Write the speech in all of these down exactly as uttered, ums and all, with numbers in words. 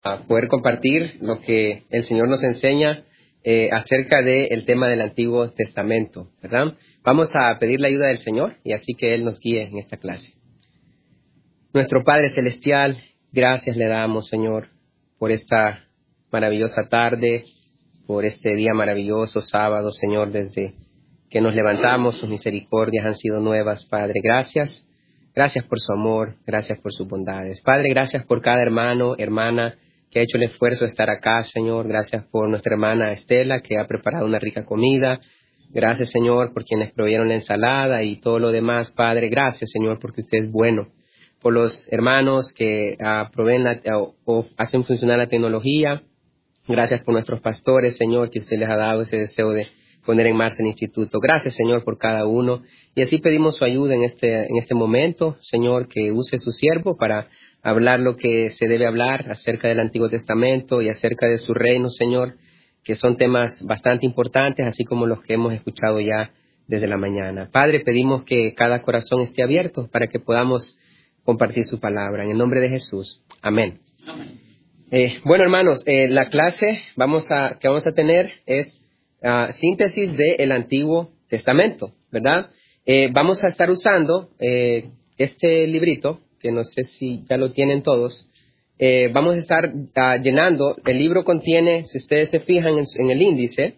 a poder compartir lo que el Señor nos enseña eh, acerca del tema del Antiguo Testamento, ¿verdad? Vamos a pedir la ayuda del Señor y así que Él nos guíe en esta clase. Nuestro Padre Celestial, gracias le damos, Señor, por esta maravillosa tarde, por este día maravilloso, sábado, Señor, desde que nos levantamos, sus misericordias han sido nuevas, Padre. Gracias, gracias por su amor, gracias por sus bondades. Padre, gracias por cada hermano, hermana que ha hecho el esfuerzo de estar acá, Señor. Gracias por nuestra hermana Estela, que ha preparado una rica comida. Gracias, Señor, por quienes proveyeron la ensalada y todo lo demás, Padre. Gracias, Señor, porque usted es bueno. Por los hermanos que uh, proveen la, o, o hacen funcionar la tecnología. Gracias por nuestros pastores, Señor, que usted les ha dado ese deseo de poner en marcha el instituto. Gracias, Señor, por cada uno. Y así pedimos su ayuda en este, en este momento, Señor, que use su siervo para hablar lo que se debe hablar acerca del Antiguo Testamento y acerca de su reino, Señor, que son temas bastante importantes, así como los que hemos escuchado ya desde la mañana. Padre, pedimos que cada corazón esté abierto para que podamos compartir su palabra. En el nombre de Jesús. Amén. Amén. Eh, bueno, hermanos, eh, la clase vamos a, que vamos a tener es uh, síntesis del Antiguo Testamento, ¿verdad? Eh, vamos a estar usando eh, este librito, que no sé si ya lo tienen todos. Eh, vamos a estar uh, llenando. El libro contiene, si ustedes se fijan en, en el índice,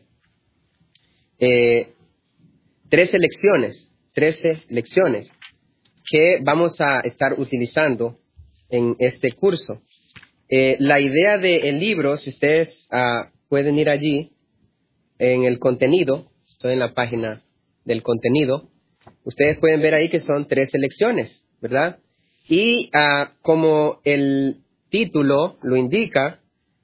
eh, trece lecciones, trece lecciones que vamos a estar utilizando en este curso. Eh, la idea del libro, si ustedes uh, pueden ir allí, en el contenido, estoy en la página del contenido, ustedes pueden ver ahí que son trece lecciones, ¿verdad? Y uh, como el título lo indica,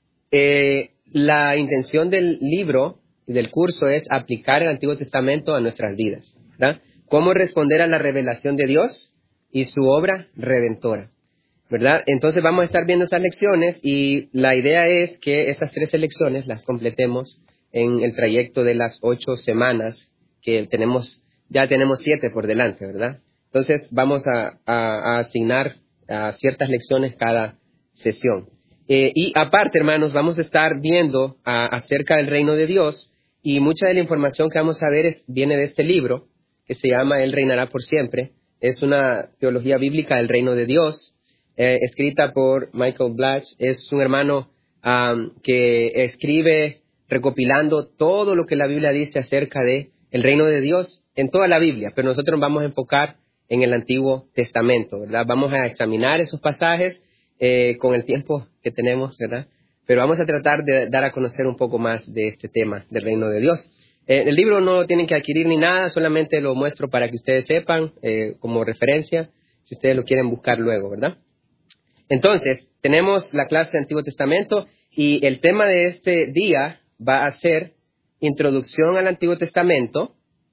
eh, la intención del libro y del curso es aplicar el Antiguo Testamento a nuestras vidas, ¿verdad? Cómo responder a la revelación de Dios y su obra redentora, ¿verdad? Entonces vamos a estar viendo esas lecciones y la idea es que esas trece lecciones las completemos en el trayecto de las ocho semanas que tenemos, ya tenemos siete por delante, ¿verdad? Entonces vamos a, a, a asignar a ciertas lecciones cada sesión. Eh, y aparte, hermanos, vamos a estar viendo a, acerca del reino de Dios y mucha de la información que vamos a ver es, viene de este libro que se llama Él reinará por siempre. Es una teología bíblica del reino de Dios, eh, escrita por Michael Blatch. Es un hermano um, que escribe recopilando todo lo que la Biblia dice acerca de el reino de Dios en toda la Biblia, pero nosotros nos vamos a enfocar en el Antiguo Testamento, ¿verdad? Vamos a examinar esos pasajes eh, con el tiempo que tenemos, ¿verdad? Pero vamos a tratar de dar a conocer un poco más de este tema del reino de Dios. Eh, el libro no lo tienen que adquirir ni nada, solamente lo muestro para que ustedes sepan eh, como referencia, si ustedes lo quieren buscar luego, ¿verdad? Entonces, tenemos la clase de Antiguo Testamento y el tema de este día va a ser Introducción al Antiguo Testamento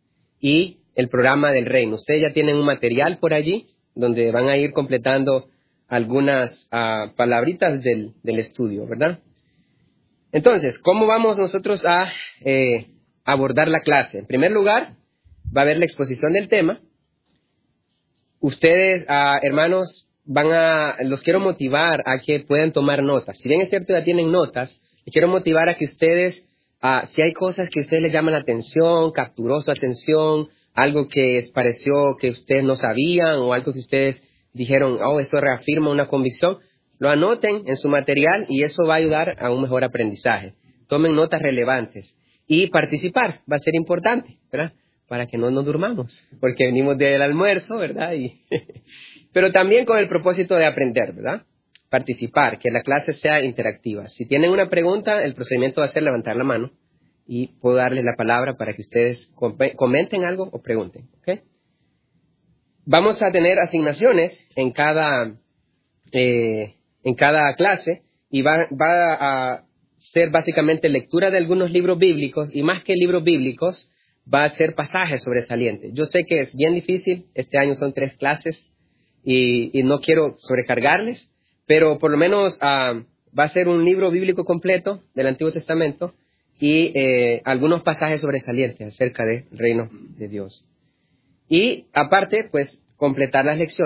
y el programa del reino. Ustedes ya tienen un material por allí donde van a ir completando algunas uh, palabritas del, del estudio, ¿verdad? Entonces, ¿cómo vamos nosotros a eh, abordar la clase? En primer lugar, va a haber la exposición del tema. Ustedes, uh, hermanos, van a, los quiero motivar a que puedan tomar notas. Si bien es cierto ya tienen notas, les quiero motivar a que ustedes, uh, si hay cosas que a ustedes les llaman la atención, capturó su atención, algo que les pareció que ustedes no sabían o algo que ustedes dijeron, oh, eso reafirma una convicción, lo anoten en su material y eso va a ayudar a un mejor aprendizaje. Tomen notas relevantes y participar va a ser importante, ¿verdad? Para que no nos durmamos, porque venimos del almuerzo, ¿verdad? Y pero también con el propósito de aprender, ¿verdad? Participar, que la clase sea interactiva. Si tienen una pregunta, el procedimiento va a ser levantar la mano y puedo darles la palabra para que ustedes comenten algo o pregunten, ¿ok? Vamos a tener asignaciones en cada, eh, en cada clase y va, va a ser básicamente lectura de algunos libros bíblicos y más que libros bíblicos va a ser pasajes sobresalientes. Yo sé que es bien difícil, este año son tres clases y, y no quiero sobrecargarles, pero por lo menos uh, va a ser un libro bíblico completo del Antiguo Testamento y eh, algunos pasajes sobresalientes acerca del reino de Dios. Y aparte, pues, completar las lecciones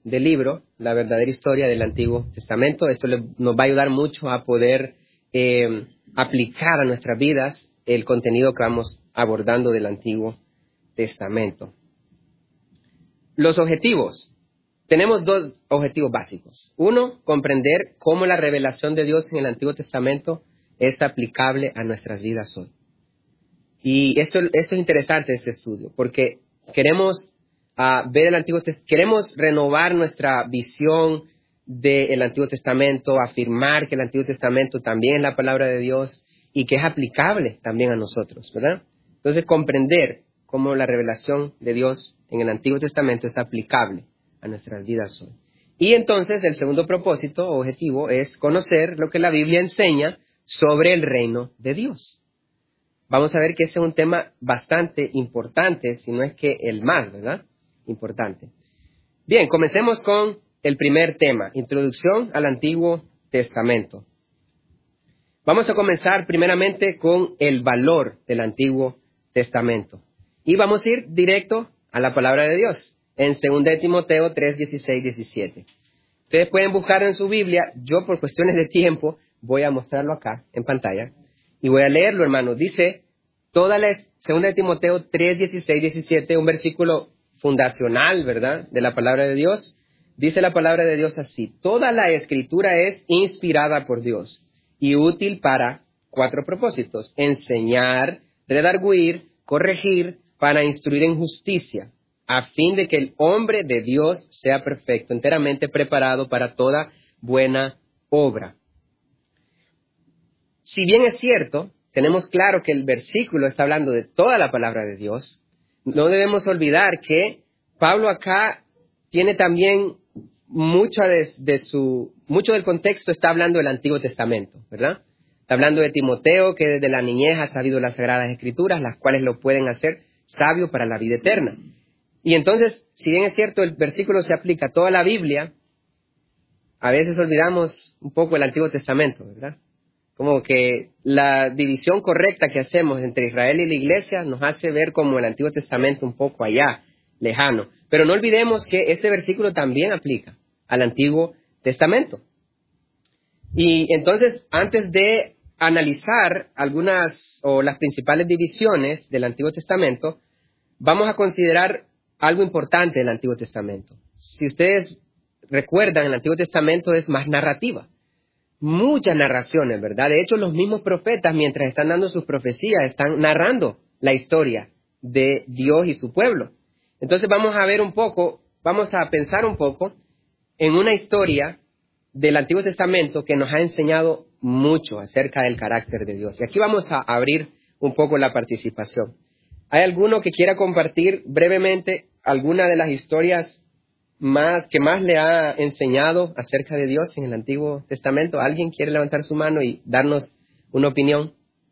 del libro, La verdadera historia del Antiguo Testamento. Esto le, nos va a ayudar mucho a poder eh, aplicar a nuestras vidas el contenido que vamos abordando del Antiguo Testamento. Los objetivos. Tenemos dos objetivos básicos. Uno, comprender cómo la revelación de Dios en el Antiguo Testamento es aplicable a nuestras vidas hoy. Y esto, esto es interesante, este estudio, porque queremos uh, ver el Antiguo Testamento, queremos renovar nuestra visión del Antiguo Testamento, afirmar que el Antiguo Testamento también es la palabra de Dios y que es aplicable también a nosotros, ¿verdad? Entonces, comprender cómo la revelación de Dios en el Antiguo Testamento es aplicable a nuestras vidas hoy. Y entonces, el segundo propósito o objetivo es conocer lo que la Biblia enseña sobre el reino de Dios. Vamos a ver que ese es un tema bastante importante, si no es que el más, ¿verdad? Importante. Bien, comencemos con el primer tema, introducción al Antiguo Testamento. Vamos a comenzar primeramente con el valor del Antiguo Testamento. Y vamos a ir directo a la palabra de Dios, en segunda de Timoteo tres, dieciséis, diecisiete. Ustedes pueden buscar en su Biblia, yo por cuestiones de tiempo voy a mostrarlo acá en pantalla. Y voy a leerlo, hermanos. Dice, toda la segunda de Timoteo tres, dieciséis, diecisiete, un versículo fundacional, ¿verdad?, de la palabra de Dios. Dice la palabra de Dios así, toda la escritura es inspirada por Dios y útil para cuatro propósitos, enseñar, redarguir, corregir, para instruir en justicia, a fin de que el hombre de Dios sea perfecto, enteramente preparado para toda buena obra. Si bien es cierto, tenemos claro que el versículo está hablando de toda la palabra de Dios, no debemos olvidar que Pablo acá tiene también mucha de, de su, mucho del contexto está hablando del Antiguo Testamento, ¿verdad? Está hablando de Timoteo, que desde la niñez ha sabido las Sagradas Escrituras, las cuales lo pueden hacer sabio para la vida eterna. Y entonces, si bien es cierto, el versículo se aplica a toda la Biblia, a veces olvidamos un poco el Antiguo Testamento, ¿verdad? Como que la división correcta que hacemos entre Israel y la iglesia nos hace ver como el Antiguo Testamento un poco allá, lejano. Pero no olvidemos que este versículo también aplica al Antiguo Testamento. Y entonces, antes de analizar algunas o las principales divisiones del Antiguo Testamento, vamos a considerar algo importante del Antiguo Testamento. Si ustedes recuerdan, el Antiguo Testamento es más narrativa. Muchas narraciones, ¿verdad? De hecho, los mismos profetas, mientras están dando sus profecías, están narrando la historia de Dios y su pueblo. Entonces vamos a ver un poco, vamos a pensar un poco en una historia del Antiguo Testamento que nos ha enseñado mucho acerca del carácter de Dios. Y aquí vamos a abrir un poco la participación. ¿Hay alguno que quiera compartir brevemente alguna de las historias más que más le ha enseñado acerca de Dios en el Antiguo Testamento? ¿Alguien quiere levantar su mano y darnos una opinión?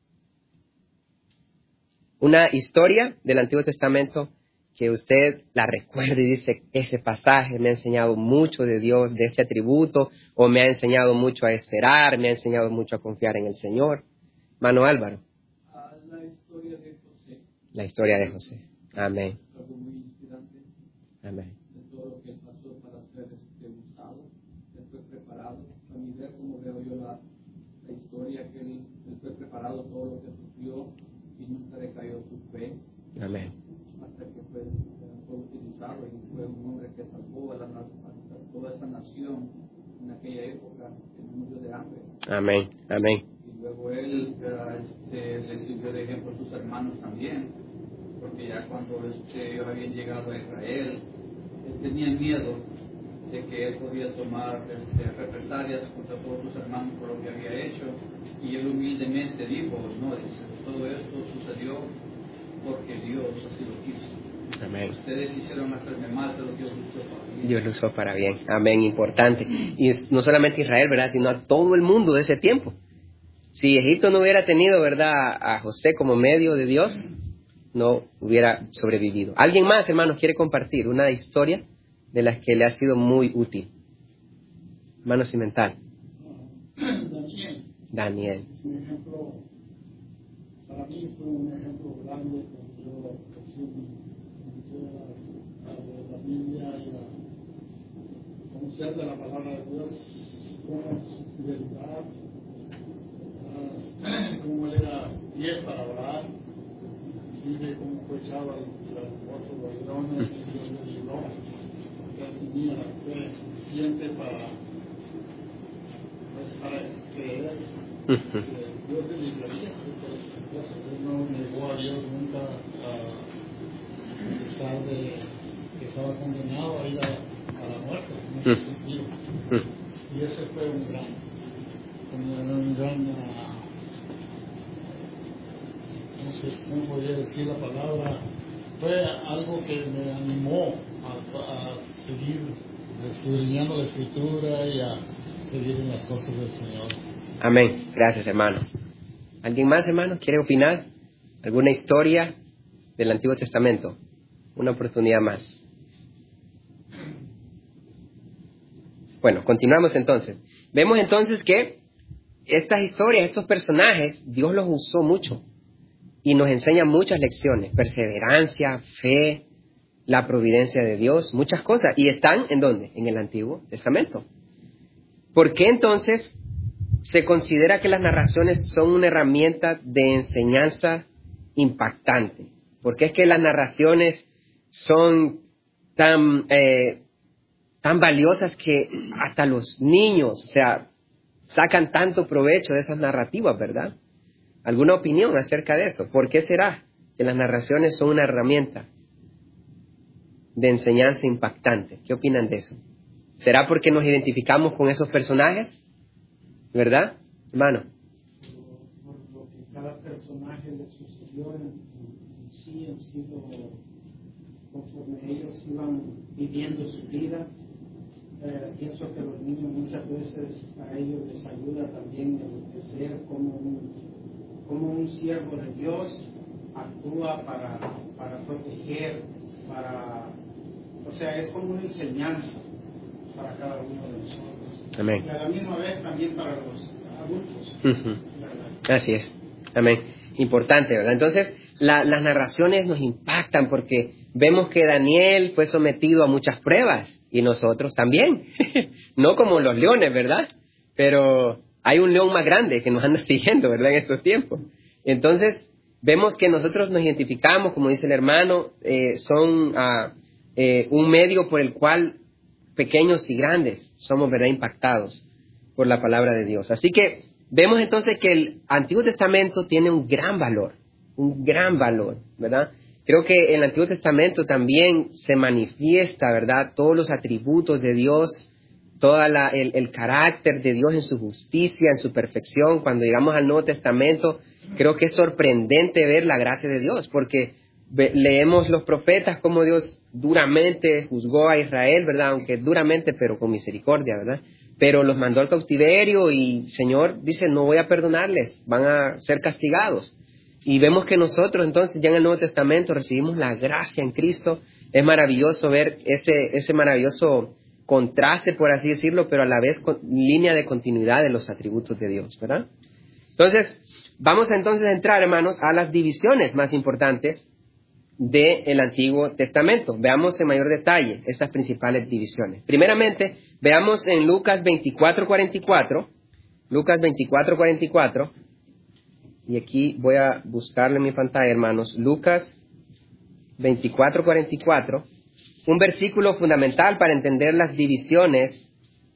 Una historia del Antiguo Testamento que usted la recuerde y dice, ese pasaje me ha enseñado mucho de Dios, de ese atributo, o me ha enseñado mucho a esperar, me ha enseñado mucho a confiar en el Señor. Mano Álvaro. Ah, la historia de José. La historia de José. Amén. Algo muy inspirante. Amén. De todo lo que él pasó para ser este, usado. Él fue preparado. A mi ver, como veo yo la, la historia, que él, él fue preparado, todo lo que sufrió y nunca decayó su fe. Amén. Hasta que fue, fue utilizado y fue un hombre que salvó a, la, a toda esa nación en aquella época que no murió de hambre. Amén. Amén. Y luego él este, le sirvió de ejemplo a sus hermanos también, porque ya cuando este, ellos habían llegado a Israel, él tenía miedo de que él podía tomar este, represalias contra todos sus hermanos por lo que había hecho, y él humildemente dijo, no, dice, todo esto sucedió porque Dios así lo quiso. Amén. Ustedes hicieron hacerme mal, pero Dios lo usó para bien. Dios lo usó para bien. Amén, importante. Y no solamente Israel, ¿verdad?, sino a todo el mundo de ese tiempo. Si Egipto no hubiera tenido, ¿verdad?, a José como medio de Dios, no hubiera sobrevivido. ¿Alguien más, hermanos, quiere compartir una historia de las que le ha sido muy útil? Hermano Cimental. Daniel. Daniel. Es un ejemplo, para mí fue un ejemplo grande cuando yo recién comencé a, a leer la Biblia y a, conocer de la palabra de Dios, cómo su fidelidad, uh, cómo él era fiel para orar, inclusive cómo fue echado al pozo de los leones y Dios le ayudó, porque él tenía la fe suficiente para, pues, para creer que Dios le libraría de todas estas cosas. Él no negó a Dios nunca, a pesar de que estaba condenado a ir a, a la muerte en ese sentido. Y ese fue un gran, un, un gran, uh, no sé cómo podría decir la palabra, fue algo que me animó a, a seguir escudriñando la Escritura y a seguir en las cosas del Señor. Amén. Gracias, hermano. ¿Alguien más, hermano, quiere opinar? ¿Alguna historia del Antiguo Testamento? Una oportunidad más. Bueno, continuamos entonces. Vemos entonces que estas historias, estos personajes, Dios los usó mucho y nos enseña muchas lecciones: perseverancia, fe, la providencia de Dios, muchas cosas. ¿Y están en dónde? En el Antiguo Testamento. ¿Por qué entonces se considera que las narraciones son una herramienta de enseñanza impactante? ¿Por qué es que las narraciones son tan, eh, tan valiosas que hasta los niños, o sea, sacan tanto provecho de esas narrativas, verdad? ¿Alguna opinión acerca de eso? ¿Por qué será que las narraciones son una herramienta de enseñanza impactante? ¿Qué opinan de eso? ¿Será porque nos identificamos con esos personajes? ¿Verdad, hermano? Por lo que cada personaje le sucedió en, en sí, en sí, conforme ellos iban viviendo su vida. Eh, pienso que los niños muchas veces a ellos les ayuda también el, el ver cómo un, cómo un siervo de Dios actúa para, para proteger, para, o sea, es como una enseñanza para cada uno de nosotros. Amén. Y a la misma vez también para los adultos. Uh-huh. Así es. Amén. Importante, ¿verdad? Entonces, la, las narraciones nos impactan porque vemos que Daniel fue sometido a muchas pruebas y nosotros también. No como los leones, ¿verdad? Pero hay un león más grande que nos anda siguiendo, ¿verdad? En estos tiempos. Entonces, vemos que nosotros nos identificamos, como dice el hermano, eh, son uh, eh, un medio por el cual pequeños y grandes somos, ¿verdad?, impactados por la palabra de Dios. Así que vemos entonces que el Antiguo Testamento tiene un gran valor, un gran valor, ¿verdad? Creo que en el Antiguo Testamento también se manifiesta, ¿verdad?, todos los atributos de Dios, todo el, el carácter de Dios en su justicia, en su perfección. Cuando llegamos al Nuevo Testamento, creo que es sorprendente ver la gracia de Dios, porque leemos los profetas como Dios duramente juzgó a Israel, ¿verdad? Aunque duramente, pero con misericordia, ¿verdad? Pero los mandó al cautiverio y Señor dice, no voy a perdonarles, van a ser castigados. Y vemos que nosotros entonces ya en el Nuevo Testamento recibimos la gracia en Cristo. Es maravilloso ver ese, ese maravilloso contraste, por así decirlo, pero a la vez con línea de continuidad de los atributos de Dios, ¿verdad? Entonces, vamos entonces a entrar, hermanos, a las divisiones más importantes del Antiguo Testamento. Veamos en mayor detalle estas principales divisiones. Primeramente, veamos en Lucas veinticuatro cuarenta y cuatro. Lucas veinticuatro cuarenta y cuatro. Y aquí voy a buscarle en mi pantalla, hermanos. Lucas veinticuatro cuarenta y cuatro. Un versículo fundamental para entender las divisiones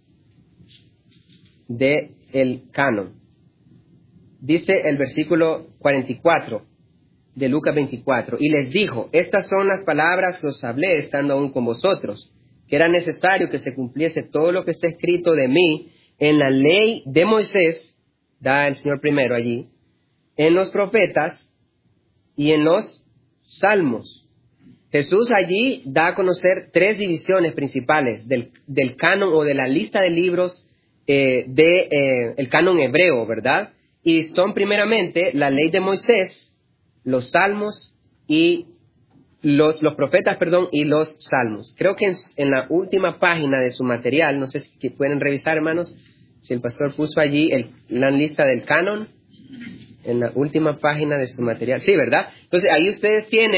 del canon. Dice el versículo cuarenta y cuatro. De Lucas veinticuatro, y les dijo, estas son las palabras que os hablé estando aún con vosotros, que era necesario que se cumpliese todo lo que está escrito de mí en la ley de Moisés, da el Señor primero allí, en los profetas y en los salmos. Jesús allí da a conocer tres divisiones principales del, del canon o de la lista de libros eh, de eh, el canon hebreo, ¿verdad? Y son primeramente la ley de Moisés, los salmos y los, los profetas, perdón, y los salmos. Creo que en, en la última página de su material, no sé si pueden revisar, hermanos, si el pastor puso allí el, la lista del canon, en la última página de su material. Sí, ¿verdad? Entonces, ahí ustedes tienen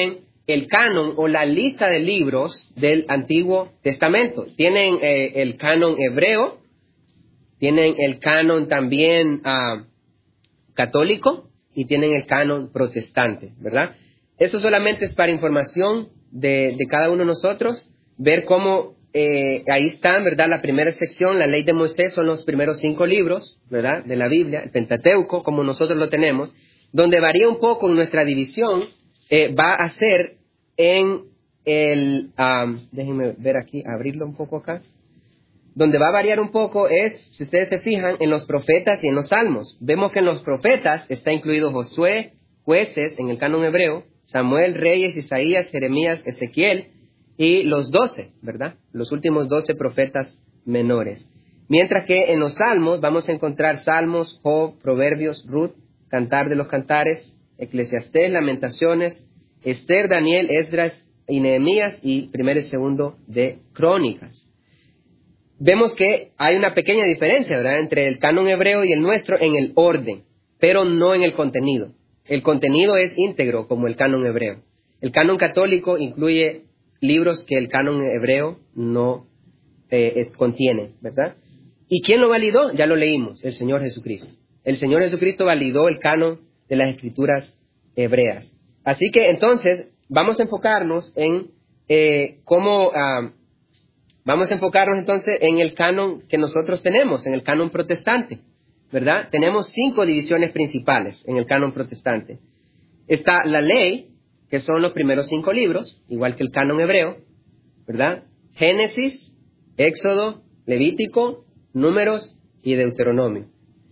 el canon o la lista de libros del Antiguo Testamento. Tienen eh, el canon hebreo, tienen el canon también uh, católico y tienen el canon protestante, ¿verdad? Eso solamente es para información de, de cada uno de nosotros, ver cómo eh, ahí están, ¿verdad? La primera sección, la ley de Moisés, son los primeros cinco libros, ¿verdad? De la Biblia, el Pentateuco, como nosotros lo tenemos, donde varía un poco en nuestra división, eh, va a ser en el, um, déjenme ver aquí, abrirlo un poco acá, donde va a variar un poco es, si ustedes se fijan, en los profetas y en los salmos. Vemos que en los profetas está incluido Josué, Jueces, en el canon hebreo, Samuel, Reyes, Isaías, Jeremías, Ezequiel, y los doce, ¿verdad? Los últimos doce profetas menores. Mientras que en los salmos vamos a encontrar Salmos, Job, Proverbios, Ruth, Cantar de los Cantares, Eclesiastés, Lamentaciones, Esther, Daniel, Esdras y Nehemías, y primero y segundo de Crónicas. Vemos que hay una pequeña diferencia, ¿verdad?, entre el canon hebreo y el nuestro en el orden, pero no en el contenido. El contenido es íntegro como el canon hebreo. El canon católico incluye libros que el canon hebreo no eh, contiene, ¿verdad? ¿Y quién lo validó? Ya lo leímos, el Señor Jesucristo. El Señor Jesucristo validó el canon de las Escrituras hebreas. Así que entonces vamos a enfocarnos en eh, cómo... Uh, vamos a enfocarnos entonces en el canon que nosotros tenemos, en el canon protestante, ¿verdad? Tenemos cinco divisiones principales en el canon protestante. Está la ley, que son los primeros cinco libros, igual que el canon hebreo, ¿verdad? Génesis, Éxodo, Levítico, Números y Deuteronomio.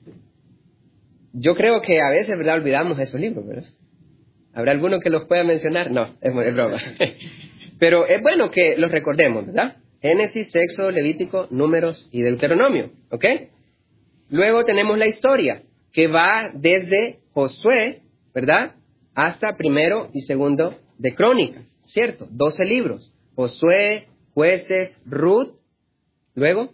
Yo creo que a veces, ¿verdad?, olvidamos esos libros, ¿verdad? ¿Habrá alguno que los pueda mencionar? No, es, es broma. Pero es bueno que los recordemos, ¿verdad? Génesis, Éxodo, Levítico, Números y Deuteronomio, ¿ok? Luego tenemos la historia, que va desde Josué, ¿verdad?, hasta primero y segundo de Crónicas, ¿cierto? doce libros. Josué, Jueces, Ruth, luego,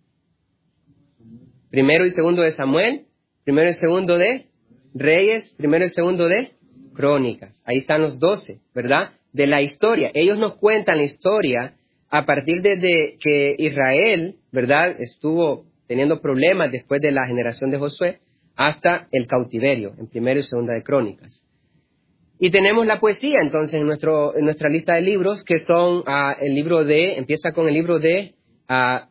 primero y segundo de Samuel, primero y segundo de Reyes, primero y segundo de Crónicas. Ahí están los doce, ¿verdad?, de la historia. Ellos nos cuentan la historia a partir de que Israel, ¿verdad?, estuvo teniendo problemas después de la generación de Josué hasta el cautiverio, en primero y segunda de Crónicas. Y tenemos la poesía, entonces, en, nuestro, en nuestra lista de libros, que son uh, el libro de, empieza con el libro de uh,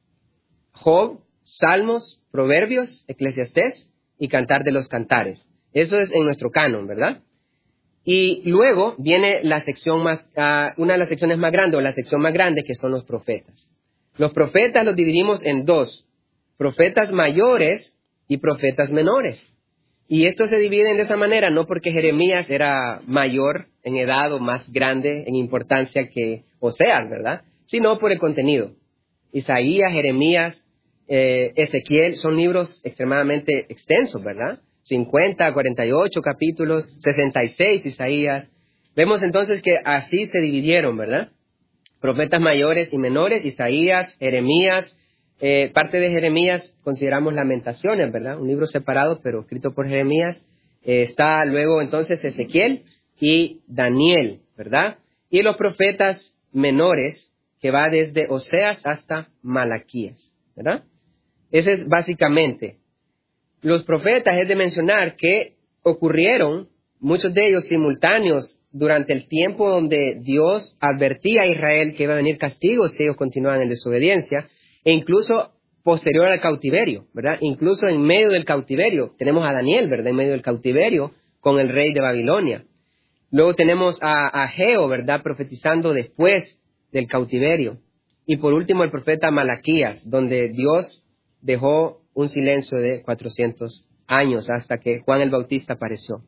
Job, Salmos, Proverbios, Eclesiastés y Cantar de los Cantares. Eso es en nuestro canon, ¿verdad? Y luego viene la sección más, uh, una de las secciones más grandes, o la sección más grande, que son los profetas. Los profetas los dividimos en dos, profetas mayores y profetas menores. Y estos se dividen de esa manera, no porque Jeremías era mayor en edad o más grande en importancia que Oseas, ¿verdad?, sino por el contenido. Isaías, Jeremías, eh, Ezequiel son libros extremadamente extensos, ¿verdad? cincuenta, cuarenta y ocho capítulos, sesenta y seis Isaías. Vemos entonces que así se dividieron, ¿verdad? Profetas mayores y menores, Isaías, Jeremías, eh, parte de Jeremías consideramos Lamentaciones, ¿verdad? Un libro separado, pero escrito por Jeremías. Eh, está luego entonces Ezequiel y Daniel, ¿verdad? Y los profetas menores, que va desde Oseas hasta Malaquías, ¿verdad? Ese es básicamente. Los profetas, es de mencionar que ocurrieron, muchos de ellos simultáneos, durante el tiempo donde Dios advertía a Israel que iba a venir castigo si ellos continuaban en desobediencia, e incluso posterior al cautiverio, ¿verdad? Incluso en medio del cautiverio, tenemos a Daniel, ¿verdad?, en medio del cautiverio con el rey de Babilonia. Luego tenemos a, a Ageo, ¿verdad?, profetizando después del cautiverio. Y por último el profeta Malaquías, donde Dios dejó un silencio de cuatrocientos años hasta que Juan el Bautista apareció.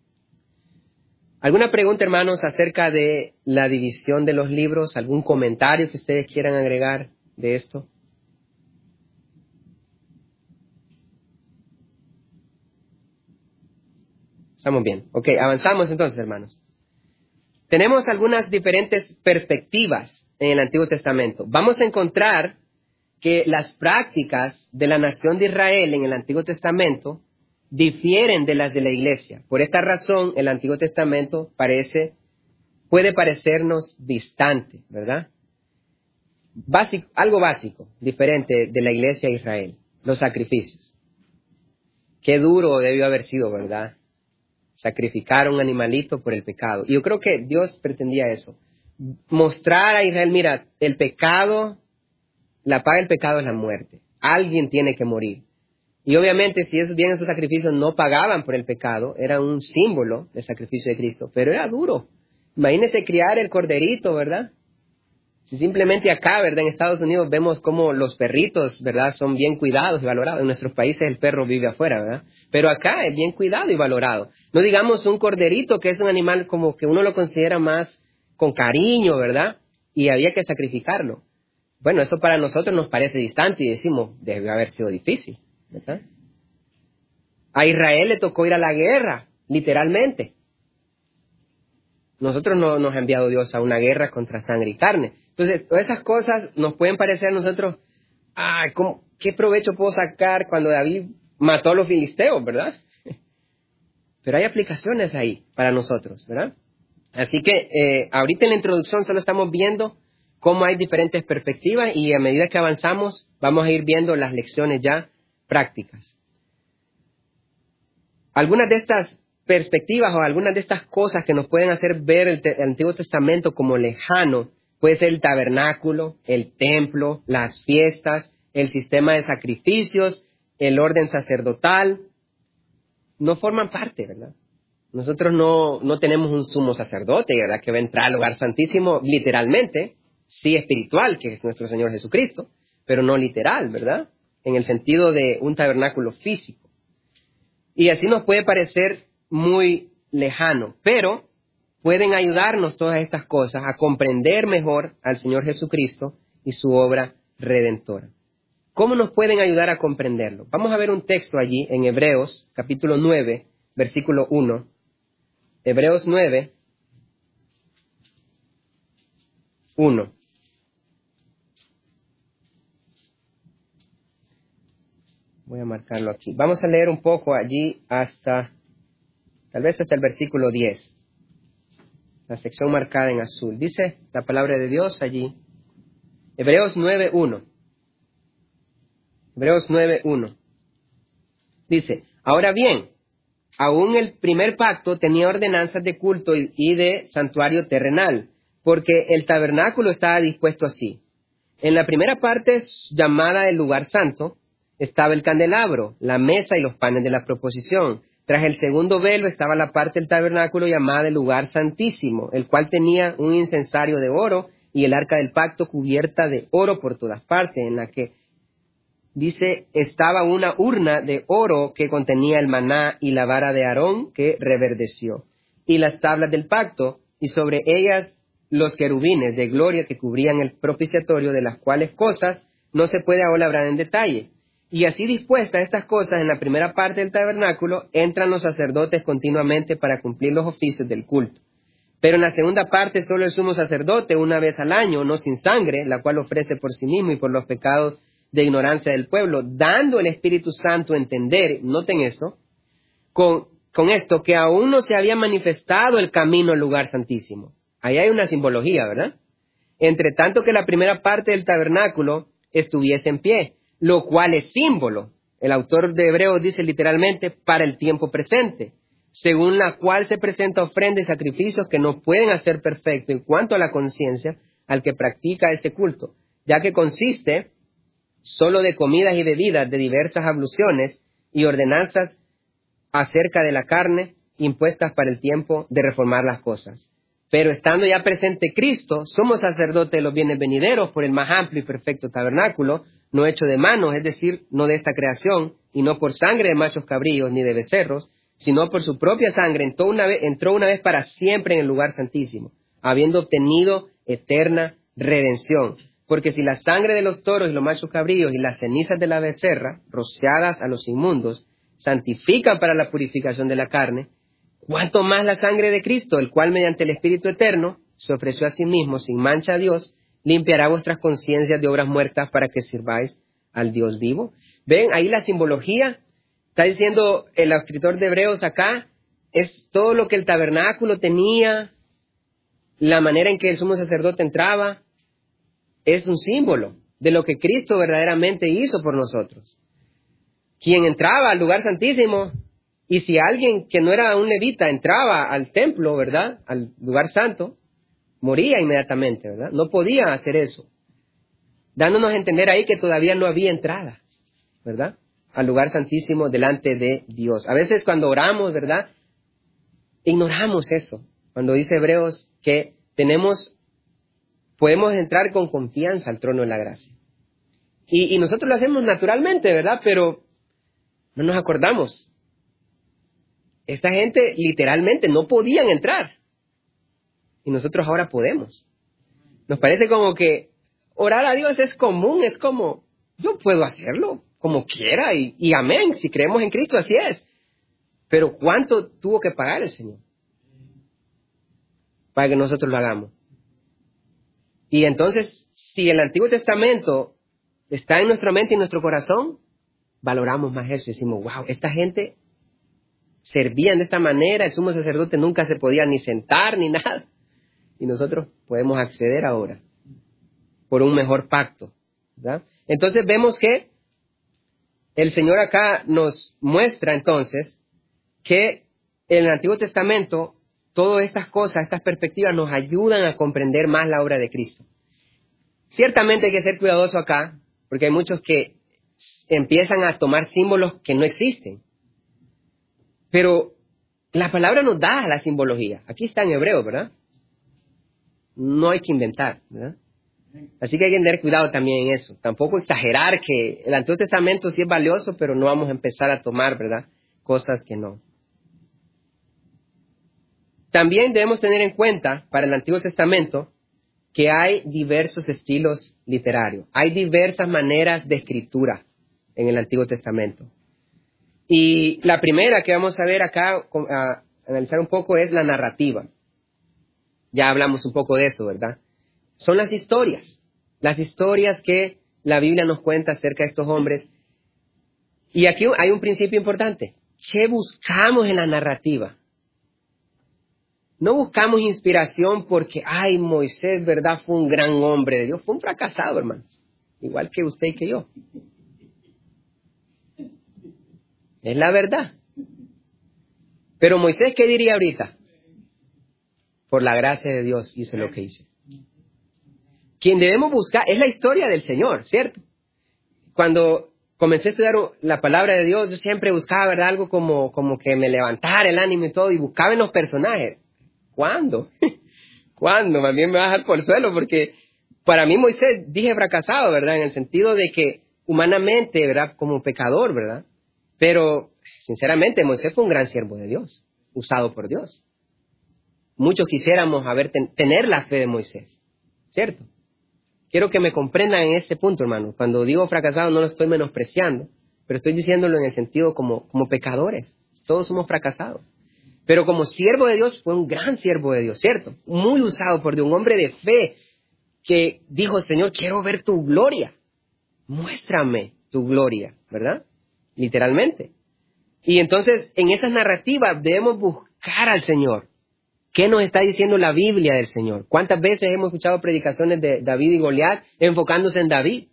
¿Alguna pregunta, hermanos, acerca de la división de los libros? ¿Algún comentario que ustedes quieran agregar de esto? Estamos bien. Ok, avanzamos entonces, hermanos. Tenemos algunas diferentes perspectivas en el Antiguo Testamento. Vamos a encontrar que las prácticas de la nación de Israel en el Antiguo Testamento difieren de las de la Iglesia. Por esta razón, el Antiguo Testamento parece puede parecernos distante, ¿verdad? Básico, algo básico, diferente de la iglesia de Israel, los sacrificios. Qué duro debió haber sido, ¿verdad? Sacrificar un animalito por el pecado. Y yo creo que Dios pretendía eso. Mostrar a Israel, mira, el pecado, la paga del pecado es la muerte. Alguien tiene que morir. Y obviamente si esos bienes, esos sacrificios no pagaban por el pecado, era un símbolo del sacrificio de Cristo, pero era duro. Imagínense criar el corderito, ¿verdad? Si simplemente acá, ¿verdad? En Estados Unidos vemos cómo los perritos, ¿verdad? Son bien cuidados y valorados. En nuestros países el perro vive afuera, ¿verdad? Pero acá es bien cuidado y valorado. No digamos un corderito, que es un animal como que uno lo considera más con cariño, ¿verdad? Y había que sacrificarlo. Bueno, eso para nosotros nos parece distante y decimos, debe haber sido difícil, ¿verdad? A Israel le tocó ir a la guerra, literalmente. Nosotros no nos ha enviado Dios a una guerra contra sangre y carne. Entonces, todas esas cosas nos pueden parecer a nosotros, ah, ¿cómo, ¿qué provecho puedo sacar cuando David mató a los filisteos, verdad? Pero hay aplicaciones ahí para nosotros, ¿verdad? Así que eh, ahorita en la introducción solo estamos viendo cómo hay diferentes perspectivas y a medida que avanzamos vamos a ir viendo las lecciones ya prácticas. Algunas de estas perspectivas o algunas de estas cosas que nos pueden hacer ver el, el Antiguo Testamento como lejano, puede ser el tabernáculo, el templo, las fiestas, el sistema de sacrificios, el orden sacerdotal, no forman parte, ¿verdad? Nosotros no, no tenemos un sumo sacerdote, ¿verdad?, que va a entrar al lugar santísimo literalmente, sí espiritual, que es nuestro Señor Jesucristo, pero no literal, ¿verdad? En el sentido de un tabernáculo físico. Y así nos puede parecer muy lejano, pero pueden ayudarnos todas estas cosas a comprender mejor al Señor Jesucristo y su obra redentora. ¿Cómo nos pueden ayudar a comprenderlo? Vamos a ver un texto allí en Hebreos, capítulo nueve, versículo uno. Hebreos nueve, uno. Voy a marcarlo aquí. Vamos a leer un poco allí hasta, tal vez hasta el versículo diez. La sección marcada en azul. Dice la palabra de Dios allí. Hebreos nueve, uno. Hebreos nueve, uno. Dice, ahora bien, aún el primer pacto tenía ordenanzas de culto y de santuario terrenal, porque el tabernáculo estaba dispuesto así. En la primera parte, llamada el lugar santo, estaba el candelabro, la mesa y los panes de la proposición. Tras el segundo velo estaba la parte del tabernáculo llamada el lugar santísimo, el cual tenía un incensario de oro y el arca del pacto cubierta de oro por todas partes, en la que, dice, estaba una urna de oro que contenía el maná y la vara de Aarón que reverdeció, y las tablas del pacto, y sobre ellas los querubines de gloria que cubrían el propiciatorio, de las cuales cosas no se puede ahora hablar en detalle. Y así dispuestas estas cosas en la primera parte del tabernáculo, entran los sacerdotes continuamente para cumplir los oficios del culto. Pero en la segunda parte solo el sumo sacerdote, una vez al año, no sin sangre, la cual ofrece por sí mismo y por los pecados de ignorancia del pueblo, dando el Espíritu Santo a entender, noten esto, con, con esto, que aún no se había manifestado el camino al lugar santísimo. Ahí hay una simbología, ¿verdad? Entre tanto que la primera parte del tabernáculo estuviese en pie, lo cual es símbolo. El autor de Hebreos dice literalmente, para el tiempo presente, según la cual se presenta ofrenda y sacrificios que no pueden hacer perfecto en cuanto a la conciencia al que practica este culto, ya que consiste solo de comidas y bebidas de diversas abluciones y ordenanzas acerca de la carne impuestas para el tiempo de reformar las cosas. Pero estando ya presente Cristo, somos sacerdotes de los bienes venideros por el más amplio y perfecto tabernáculo, no hecho de manos, es decir, no de esta creación, y no por sangre de machos cabríos ni de becerros, sino por su propia sangre, entró una vez, entró una vez para siempre en el lugar santísimo, habiendo obtenido eterna redención. Porque si la sangre de los toros y los machos cabríos y las cenizas de la becerra, rociadas a los inmundos, santifican para la purificación de la carne, ¿cuánto más la sangre de Cristo, el cual mediante el Espíritu Eterno se ofreció a sí mismo sin mancha a Dios, limpiará vuestras conciencias de obras muertas para que sirváis al Dios vivo? ¿Ven? Ahí la simbología, está diciendo el escritor de Hebreos acá, es todo lo que el tabernáculo tenía la manera en que el sumo sacerdote entraba es un símbolo de lo que Cristo verdaderamente hizo por nosotros. Quien entraba al lugar santísimo, y si alguien que no era un levita entraba al templo, ¿verdad?, al lugar santo, moría inmediatamente, ¿verdad? No podía hacer eso, dándonos a entender ahí que todavía no había entrada, ¿verdad?, al lugar santísimo delante de Dios. A veces cuando oramos, ¿verdad?, ignoramos eso. Cuando dice Hebreos que tenemos, podemos entrar con confianza al trono de la gracia. Y, y nosotros lo hacemos naturalmente, ¿verdad?, pero no nos acordamos. Esta gente literalmente no podían entrar. Y nosotros ahora podemos. Nos parece como que orar a Dios es común, es como, yo puedo hacerlo como quiera y, y amén, si creemos en Cristo así es. Pero ¿cuánto tuvo que pagar el Señor para que nosotros lo hagamos? Y entonces, si el Antiguo Testamento está en nuestra mente y en nuestro corazón, valoramos más eso y decimos, wow, esta gente servían de esta manera, el sumo sacerdote nunca se podía ni sentar ni nada. Y nosotros podemos acceder ahora por un mejor pacto, ¿verdad? Entonces vemos que el Señor acá nos muestra entonces que en el Antiguo Testamento todas estas cosas, estas perspectivas nos ayudan a comprender más la obra de Cristo. Ciertamente hay que ser cuidadoso acá, porque hay muchos que empiezan a tomar símbolos que no existen. Pero la palabra nos da la simbología. Aquí está en hebreo, ¿verdad? No hay que inventar, ¿verdad? Así que hay que tener cuidado también en eso. Tampoco exagerar que el Antiguo Testamento sí es valioso, pero no vamos a empezar a tomar, ¿verdad?, cosas que no. También debemos tener en cuenta, para el Antiguo Testamento, que hay diversos estilos literarios. Hay diversas maneras de escritura en el Antiguo Testamento. Y la primera que vamos a ver acá, a analizar un poco, es la narrativa. Ya hablamos un poco de eso, ¿verdad? Son las historias. Las historias que la Biblia nos cuenta acerca de estos hombres. Y aquí hay un principio importante. ¿Qué buscamos en la narrativa? No buscamos inspiración porque, ay, Moisés, ¿verdad?, fue un gran hombre de Dios. Fue un fracasado, hermanos. Igual que usted y que yo. Es la verdad. Pero Moisés, ¿qué diría ahorita? Por la gracia de Dios hice lo que hice. Quien debemos buscar es la historia del Señor, ¿cierto? Cuando comencé a estudiar la palabra de Dios, yo siempre buscaba, ¿verdad?, algo como, como que me levantara el ánimo y todo, y buscaba en los personajes. ¿Cuándo? ¿Cuándo? Más bien me va a dejar por el suelo, porque para mí Moisés, dije fracasado, ¿verdad?, en el sentido de que humanamente, ¿verdad?, como pecador, ¿verdad? Pero, sinceramente, Moisés fue un gran siervo de Dios, usado por Dios. Muchos quisiéramos haber ten, tener la fe de Moisés, ¿cierto? Quiero que me comprendan en este punto, hermano. Cuando digo fracasado no lo estoy menospreciando, pero estoy diciéndolo en el sentido como, como pecadores. Todos somos fracasados. Pero como siervo de Dios, fue un gran siervo de Dios, ¿cierto? Muy usado por Dios, un hombre de fe que dijo, Señor, quiero ver tu gloria. Muéstrame tu gloria, ¿verdad? Literalmente. Y entonces, en esas narrativas debemos buscar al Señor. ¿Qué nos está diciendo la Biblia del Señor? ¿Cuántas veces hemos escuchado predicaciones de David y Goliat enfocándose en David?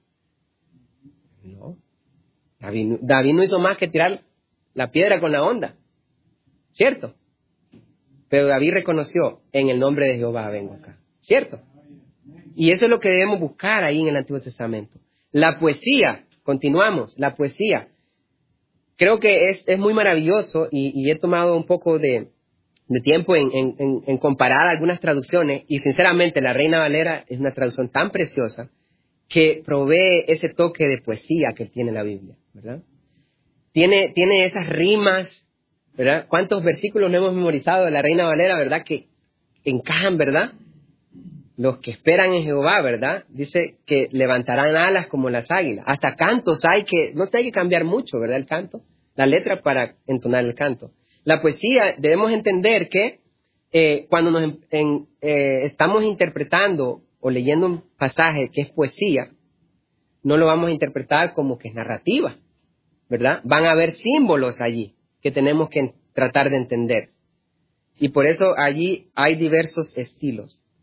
No. David, David no hizo más que tirar la piedra con la onda, ¿cierto? Pero David reconoció, en el nombre de Jehová vengo acá, ¿cierto? Y eso es lo que debemos buscar ahí en el Antiguo Testamento. La poesía, continuamos, la poesía. Creo que es, es muy maravilloso y, y he tomado un poco de... de tiempo en, en, en comparar algunas traducciones, y sinceramente la Reina Valera es una traducción tan preciosa que provee ese toque de poesía que tiene la Biblia, ¿verdad? Tiene, tiene esas rimas, ¿verdad? ¿Cuántos versículos no hemos memorizado de la Reina Valera, verdad? Que encajan, ¿verdad? Los que esperan en Jehová, ¿verdad? Dice que levantarán alas como las águilas. Hasta cantos hay que, no te hay que cambiar mucho, ¿verdad? El canto, la letra para entonar el canto. La poesía, debemos entender que eh, cuando nos en, eh, estamos interpretando o leyendo un pasaje que es poesía, no lo vamos a interpretar como que es narrativa, ¿verdad? Van a haber símbolos allí que tenemos que tratar de entender. Y por eso allí hay diversos estilos.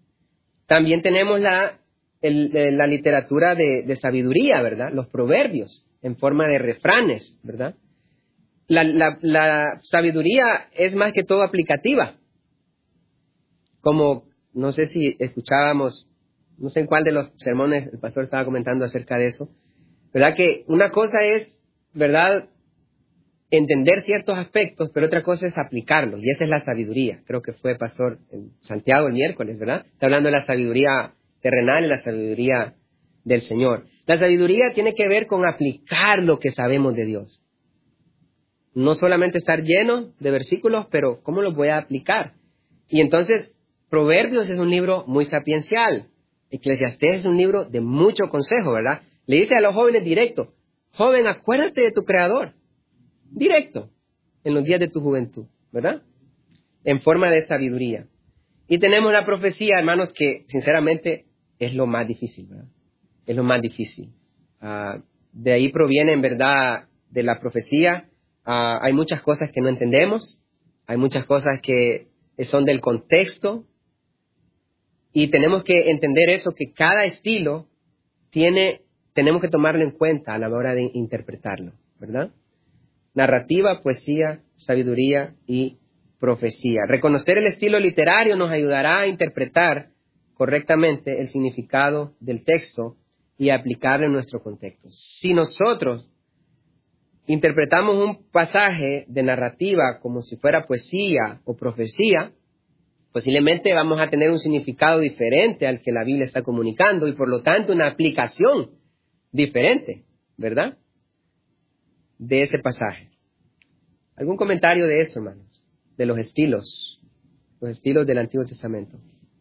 También tenemos la, el, la literatura de, de sabiduría, ¿verdad? Los proverbios en forma de refranes, ¿verdad? La, la, la sabiduría es más que todo aplicativa. Como, no sé si escuchábamos, no sé en cuál de los sermones el pastor estaba comentando acerca de eso, ¿verdad? Que una cosa es, ¿verdad?, entender ciertos aspectos, pero otra cosa es aplicarlos, y esa es la sabiduría. Creo que fue pastor en Santiago el miércoles, ¿verdad? Está hablando de la sabiduría terrenal y la sabiduría del Señor. La sabiduría tiene que ver con aplicar lo que sabemos de Dios. No solamente estar lleno de versículos, pero ¿cómo los voy a aplicar? Y entonces, Proverbios es un libro muy sapiencial. Eclesiastés es un libro de mucho consejo, ¿verdad? Le dice a los jóvenes directo, joven, acuérdate de tu Creador. Directo, en los días de tu juventud, ¿verdad? En forma de sabiduría. Y tenemos la profecía, hermanos, que sinceramente es lo más difícil, ¿verdad? Es lo más difícil. Uh, de ahí proviene, en verdad, de la profecía. Uh, hay muchas cosas que no entendemos, hay muchas cosas que son del contexto, y tenemos que entender eso, que cada estilo tiene, tenemos que tomarlo en cuenta a la hora de interpretarlo, ¿verdad? Narrativa, poesía, sabiduría y profecía. Reconocer el estilo literario nos ayudará a interpretar correctamente el significado del texto y aplicarlo en nuestro contexto. Si nosotros interpretamos un pasaje de narrativa como si fuera poesía o profecía, posiblemente vamos a tener un significado diferente al que la Biblia está comunicando y por lo tanto una aplicación diferente, ¿verdad?, de ese pasaje. ¿Algún comentario de eso, hermanos? De los estilos, los estilos del Antiguo Testamento.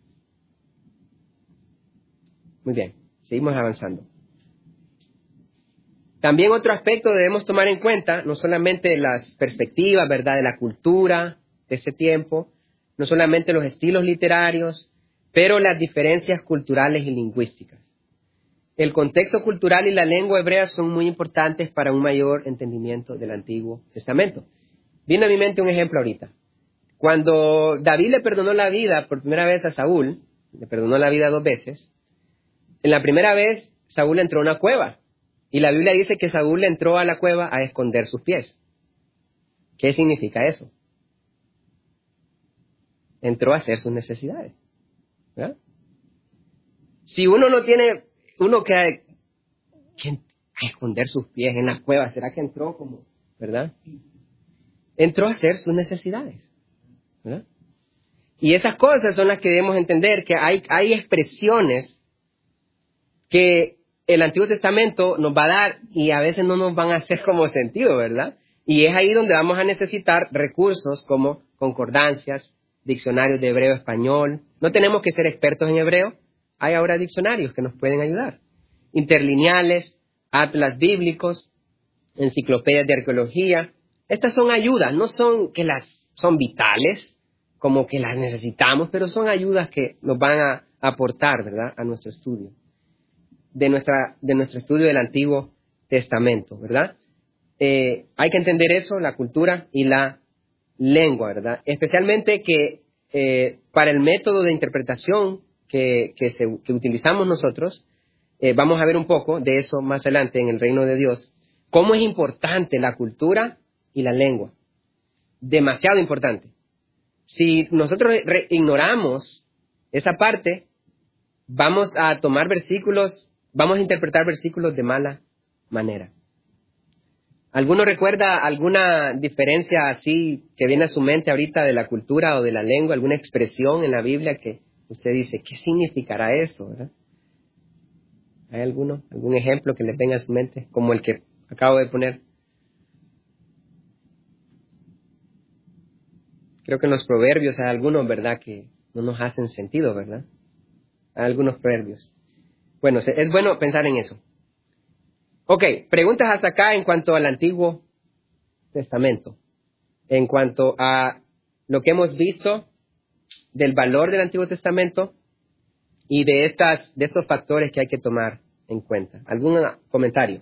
Muy bien, seguimos avanzando. También otro aspecto debemos tomar en cuenta, no solamente las perspectivas, ¿verdad?, de la cultura de ese tiempo, no solamente los estilos literarios, pero las diferencias culturales y lingüísticas. El contexto cultural y la lengua hebrea son muy importantes para un mayor entendimiento del Antiguo Testamento. Viene a mi mente un ejemplo ahorita. Cuando David le perdonó la vida por primera vez a Saúl, le perdonó la vida dos veces, en la primera vez Saúl entró a una cueva, y la Biblia dice que Saúl entró a la cueva a esconder sus pies. ¿Qué significa eso? Entró a hacer sus necesidades, ¿verdad? Si uno no tiene, uno que, que a esconder sus pies en la cueva, ¿será que entró como, verdad? Entró a hacer sus necesidades, ¿verdad? Y esas cosas son las que debemos entender, que hay, hay expresiones que el Antiguo Testamento nos va a dar y a veces no nos van a hacer como sentido, ¿verdad? Y es ahí donde vamos a necesitar recursos como concordancias, diccionarios de hebreo-español. No tenemos que ser expertos en hebreo, hay ahora diccionarios que nos pueden ayudar. Interlineales, atlas bíblicos, enciclopedias de arqueología. Estas son ayudas, no son que las son vitales, como que las necesitamos, pero son ayudas que nos van a aportar, ¿verdad?, a nuestro estudio, de, nuestra, de nuestro estudio del Antiguo Testamento, ¿verdad? Eh, hay que entender eso, la cultura y la lengua, ¿verdad? Especialmente que eh, para el método de interpretación que, que, se, que utilizamos nosotros, eh, vamos a ver un poco de eso más adelante en el reino de Dios, cómo es importante la cultura y la lengua. Demasiado importante. Si nosotros re- ignoramos esa parte, vamos a tomar versículos, vamos a interpretar versículos de mala manera. ¿Alguno recuerda alguna diferencia así que viene a su mente ahorita de la cultura o de la lengua, alguna expresión en la Biblia que usted dice, ¿qué significará eso, verdad? ¿Hay alguno, algún ejemplo que le venga a su mente, como el que acabo de poner? Creo que en los proverbios hay algunos, ¿verdad?, que no nos hacen sentido, ¿verdad? Hay algunos proverbios. Bueno, es bueno pensar en eso. Ok, preguntas hasta acá en cuanto al Antiguo Testamento. En cuanto a lo que hemos visto del valor del Antiguo Testamento y de, estas, de estos factores que hay que tomar en cuenta. ¿Algún comentario?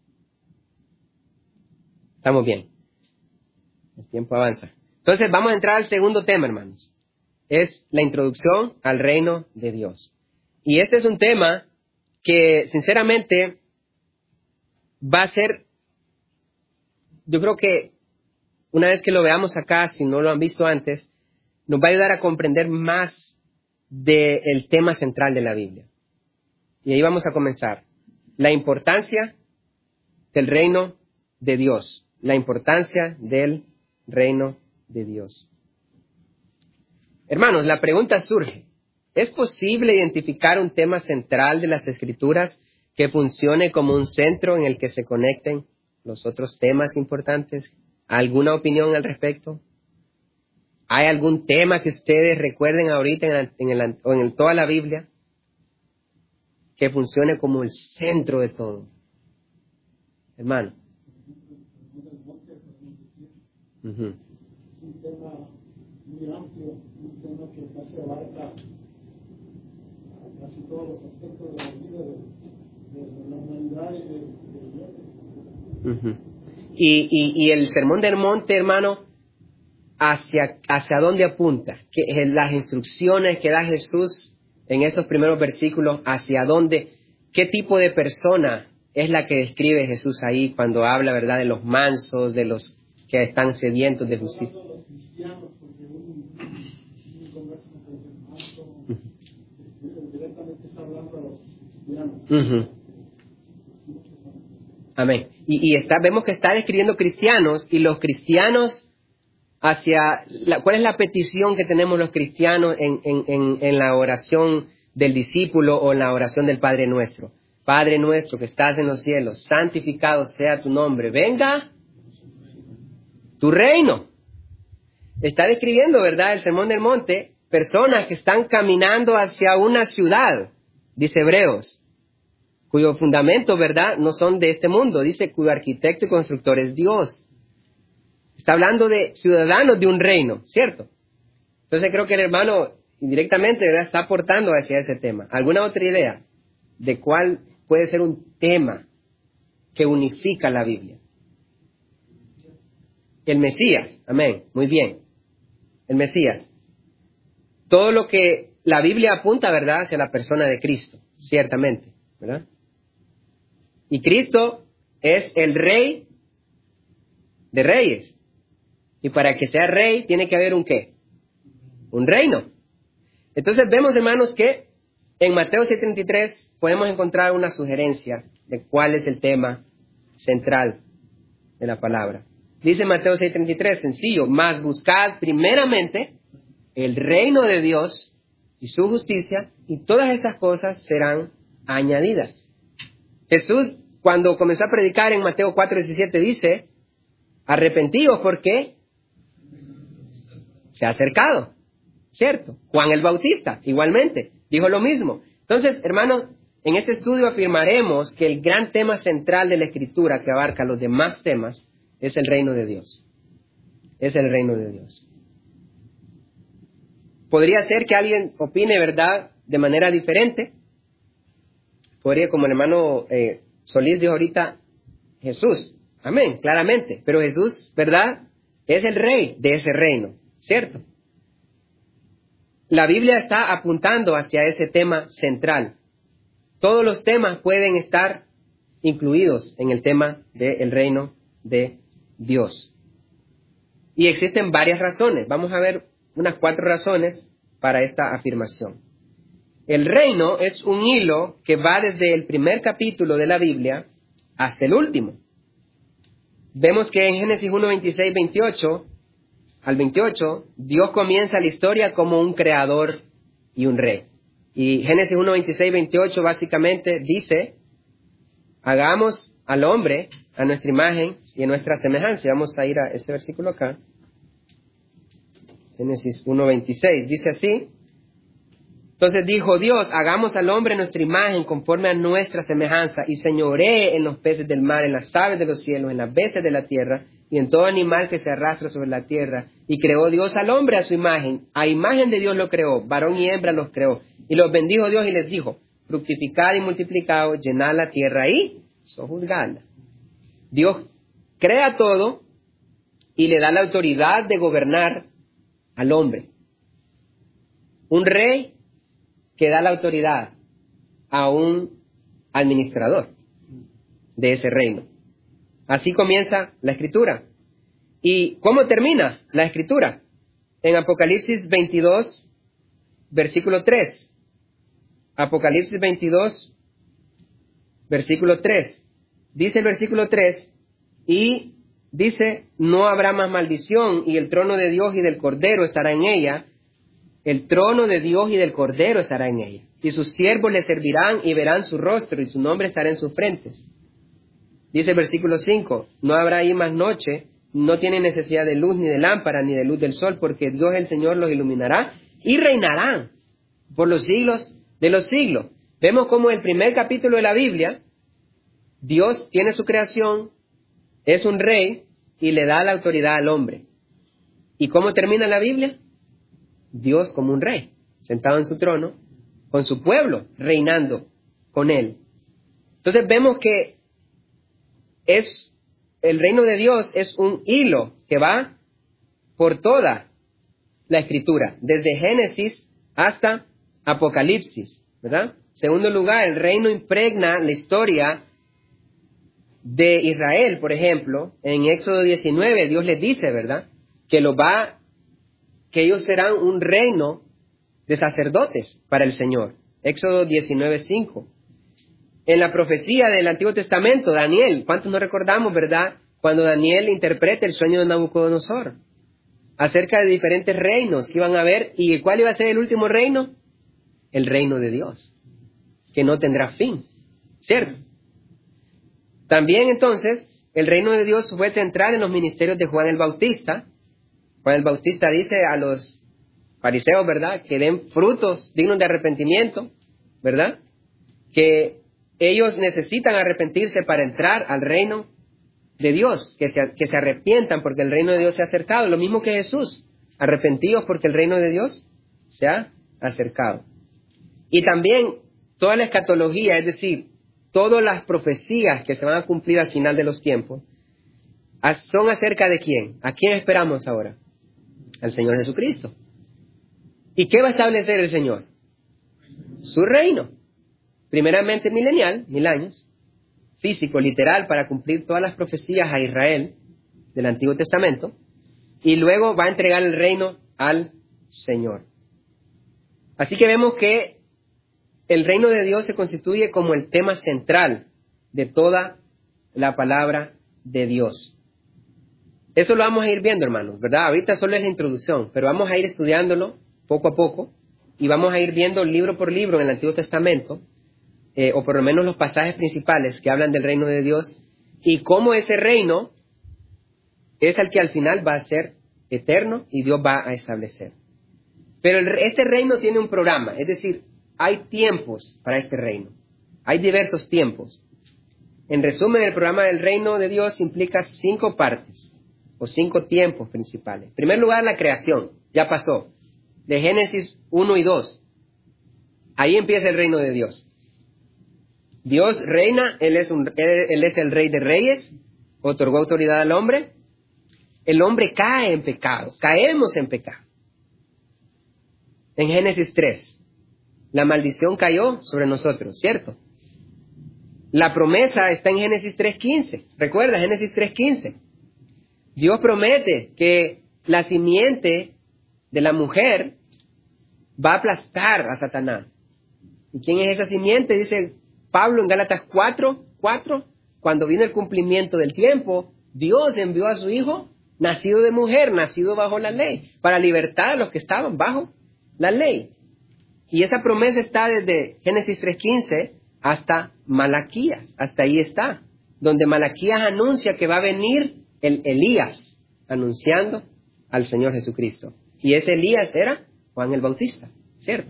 Estamos bien. El tiempo avanza. Entonces vamos a entrar al segundo tema, hermanos. Es la introducción al reino de Dios. Y este es un tema que, sinceramente, va a ser, yo creo que una vez que lo veamos acá, si no lo han visto antes, nos va a ayudar a comprender más del tema central de la Biblia. Y ahí vamos a comenzar. La importancia del reino de Dios. La importancia del reino de Dios. Hermanos, la pregunta surge. ¿Es posible identificar un tema central de las Escrituras que funcione como un centro en el que se conecten los otros temas importantes? ¿Alguna opinión al respecto? ¿Hay algún tema que ustedes recuerden ahorita en, la, en, el, o en toda la Biblia que funcione como el centro de todo? Hermano. Uh-huh. Es un tema muy amplio, un tema que casi abarca casi todos los aspectos de la vida de, de, de la humanidad y de, de Dios. Uh-huh. y, y, y el sermón del monte, hermano, hacia, hacia dónde apunta, que las instrucciones que da Jesús en esos primeros versículos, hacia dónde, qué tipo de persona es la que describe Jesús ahí cuando habla, ¿verdad?, de los mansos, de los que están sedientos de justicia. Los cristianos, porque un, un converso que es el manso, uh-huh. directamente está hablando a los cristianos. Uh-huh. Amén. Y, y está, vemos que está describiendo cristianos, y los cristianos hacia, la, ¿cuál es la petición que tenemos los cristianos en, en, en, en la oración del discípulo o en la oración del Padre Nuestro? Padre nuestro que estás en los cielos, santificado sea tu nombre, venga tu reino. Está describiendo, ¿verdad?, el Sermón del Monte, personas que están caminando hacia una ciudad, dice Hebreos, cuyo fundamento, ¿verdad?, no son de este mundo, dice cuyo arquitecto y constructor es Dios. Está hablando de ciudadanos de un reino, ¿cierto? Entonces creo que el hermano indirectamente, ¿verdad?, está aportando hacia ese tema. ¿Alguna otra idea de cuál puede ser un tema que unifica la Biblia? El Mesías, amén, muy bien. El Mesías. Todo lo que la Biblia apunta, ¿verdad?, hacia la persona de Cristo, ciertamente, ¿verdad? Y Cristo es el Rey de Reyes. Y para que sea Rey, tiene que haber un ¿qué? Un reino. Entonces vemos, hermanos, que en Mateo siete treinta y tres podemos encontrar una sugerencia de cuál es el tema central de la palabra. Dice Mateo seis treinta y tres, sencillo, mas buscad primeramente el reino de Dios y su justicia, y todas estas cosas serán añadidas. Jesús, cuando comenzó a predicar en Mateo cuatro diecisiete, dice, arrepentíos porque se ha acercado, ¿cierto? Juan el Bautista, igualmente, dijo lo mismo. Entonces, hermanos, en este estudio afirmaremos que el gran tema central de la Escritura que abarca los demás temas es el reino de Dios. Es el reino de Dios. Podría ser que alguien opine, ¿verdad?, de manera diferente. Podría, como el hermano eh, Solís dijo ahorita, Jesús. Amén, claramente. Pero Jesús, ¿verdad?, es el rey de ese reino, ¿cierto? La Biblia está apuntando hacia ese tema central. Todos los temas pueden estar incluidos en el tema del reino de Dios. Y existen varias razones. Vamos a ver unas cuatro razones para esta afirmación. El reino es un hilo que va desde el primer capítulo de la Biblia hasta el último. Vemos que en Génesis uno, veintiséis, veintiocho al veintiocho, Dios comienza la historia como un creador y un rey. Y Génesis uno, veintiséis, veintiocho básicamente dice, hagamos al hombre a nuestra imagen y a nuestra semejanza. Vamos a ir a ese versículo acá. Génesis uno, veintiséis, dice así. Entonces dijo Dios, hagamos al hombre a nuestra imagen conforme a nuestra semejanza y señoree en los peces del mar, en las aves de los cielos, en las bestias de la tierra y en todo animal que se arrastra sobre la tierra. Y creó Dios al hombre a su imagen, a imagen de Dios lo creó, varón y hembra los creó. Y los bendijo Dios y les dijo, fructificad y multiplicaos, llenad la tierra y sojuzgadla. Dios crea todo y le da la autoridad de gobernar al hombre. Un rey que da la autoridad a un administrador de ese reino. Así comienza la Escritura. ¿Y cómo termina la Escritura? En Apocalipsis veintidós, versículo tres. Apocalipsis veintidós, versículo tres. Dice el versículo tres, y dice, no habrá más maldición, y el trono de Dios y del Cordero estará en ella. El trono de Dios y del Cordero estará en ella. Y sus siervos le servirán y verán su rostro, y su nombre estará en sus frentes. Dice el versículo cinco, no habrá ahí más noche, no tienen necesidad de luz ni de lámpara ni de luz del sol, porque Dios el Señor los iluminará y reinarán por los siglos de los siglos. Vemos como en el primer capítulo de la Biblia, Dios tiene su creación, es un rey y le da la autoridad al hombre. ¿Y cómo termina la Biblia? Dios como un rey, sentado en su trono, con su pueblo, reinando con él. Entonces vemos que es el reino de Dios es un hilo que va por toda la Escritura, desde Génesis hasta Apocalipsis, ¿verdad? Segundo lugar, el reino impregna la historia de Israel, por ejemplo. En Éxodo diecinueve, Dios les dice, ¿verdad?, que lo va, que ellos serán un reino de sacerdotes para el Señor. Éxodo diecinueve, cinco. En la profecía del Antiguo Testamento, Daniel, ¿cuántos nos recordamos, verdad?, cuando Daniel interpreta el sueño de Nabucodonosor acerca de diferentes reinos que iban a haber, y ¿cuál iba a ser el último reino? El reino de Dios, que no tendrá fin, ¿cierto? También entonces, el reino de Dios fue central en los ministerios de Juan el Bautista. Juan el Bautista dice a los fariseos, ¿verdad?, que den frutos dignos de arrepentimiento, ¿verdad?, que ellos necesitan arrepentirse para entrar al reino de Dios, que se, que se arrepientan porque el reino de Dios se ha acercado. Lo mismo que Jesús, arrepentidos porque el reino de Dios se ha acercado. Y también toda la escatología, es decir, todas las profecías que se van a cumplir al final de los tiempos, son acerca de quién. ¿A quién esperamos ahora? Al Señor Jesucristo. ¿Y qué va a establecer el Señor? Su reino. Primeramente milenial, mil años, físico, literal, para cumplir todas las profecías a Israel del Antiguo Testamento, y luego va a entregar el reino al Señor. Así que vemos que el reino de Dios se constituye como el tema central de toda la palabra de Dios. Eso lo vamos a ir viendo, hermanos, ¿verdad? Ahorita solo es la introducción, pero vamos a ir estudiándolo poco a poco, y vamos a ir viendo libro por libro en el Antiguo Testamento, Eh, o por lo menos los pasajes principales que hablan del reino de Dios, y cómo ese reino es el que al final va a ser eterno y Dios va a establecer. Pero el, este reino tiene un programa, es decir, hay tiempos para este reino, hay diversos tiempos. En resumen, el programa del reino de Dios implica cinco partes, o cinco tiempos principales. En primer lugar, la creación, ya pasó, de Génesis uno y dos, ahí empieza el reino de Dios. Dios reina, él es, un, él, él es el rey de reyes, otorgó autoridad al hombre. El hombre cae en pecado, caemos en pecado. En Génesis tres, la maldición cayó sobre nosotros, ¿cierto? La promesa está en Génesis tres quince, recuerda, Génesis tres quince. Dios promete que la simiente de la mujer va a aplastar a Satanás. ¿Y quién es esa simiente? Dice Pablo en Gálatas cuatro, cuatro, cuando vino el cumplimiento del tiempo, Dios envió a su Hijo, nacido de mujer, nacido bajo la ley, para libertar a los que estaban bajo la ley. Y esa promesa está desde Génesis tres quince hasta Malaquías, hasta ahí está, donde Malaquías anuncia que va a venir el Elías, anunciando al Señor Jesucristo. Y ese Elías era Juan el Bautista, ¿cierto?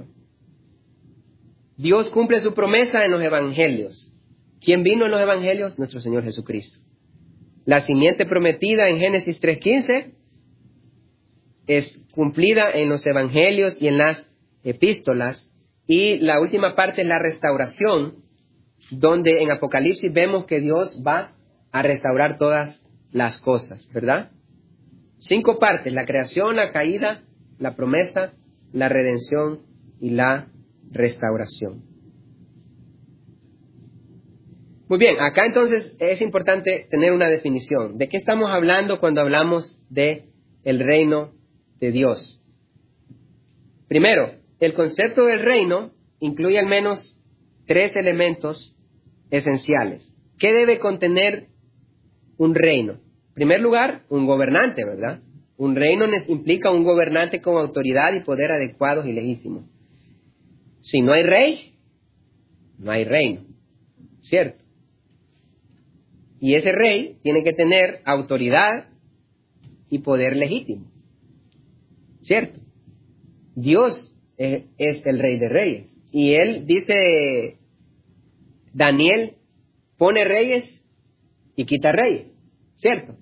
Dios cumple su promesa en los evangelios. ¿Quién vino en los evangelios? Nuestro Señor Jesucristo. La simiente prometida en Génesis tres quince es cumplida en los evangelios y en las epístolas. Y la última parte es la restauración, donde en Apocalipsis vemos que Dios va a restaurar todas las cosas, ¿verdad? Cinco partes: la creación, la caída, la promesa, la redención y la restauración. Muy bien, acá entonces es importante tener una definición. ¿De qué estamos hablando cuando hablamos de el reino de Dios? Primero, el concepto del reino incluye al menos tres elementos esenciales. ¿Qué debe contener un reino? En primer lugar, un gobernante, ¿verdad? Un reino implica un gobernante con autoridad y poder adecuados y legítimos. Si no hay rey, no hay reino, ¿cierto? Y ese rey tiene que tener autoridad y poder legítimo, ¿cierto? Dios es, es el rey de reyes. Y él dice, Daniel pone reyes y quita reyes, ¿cierto?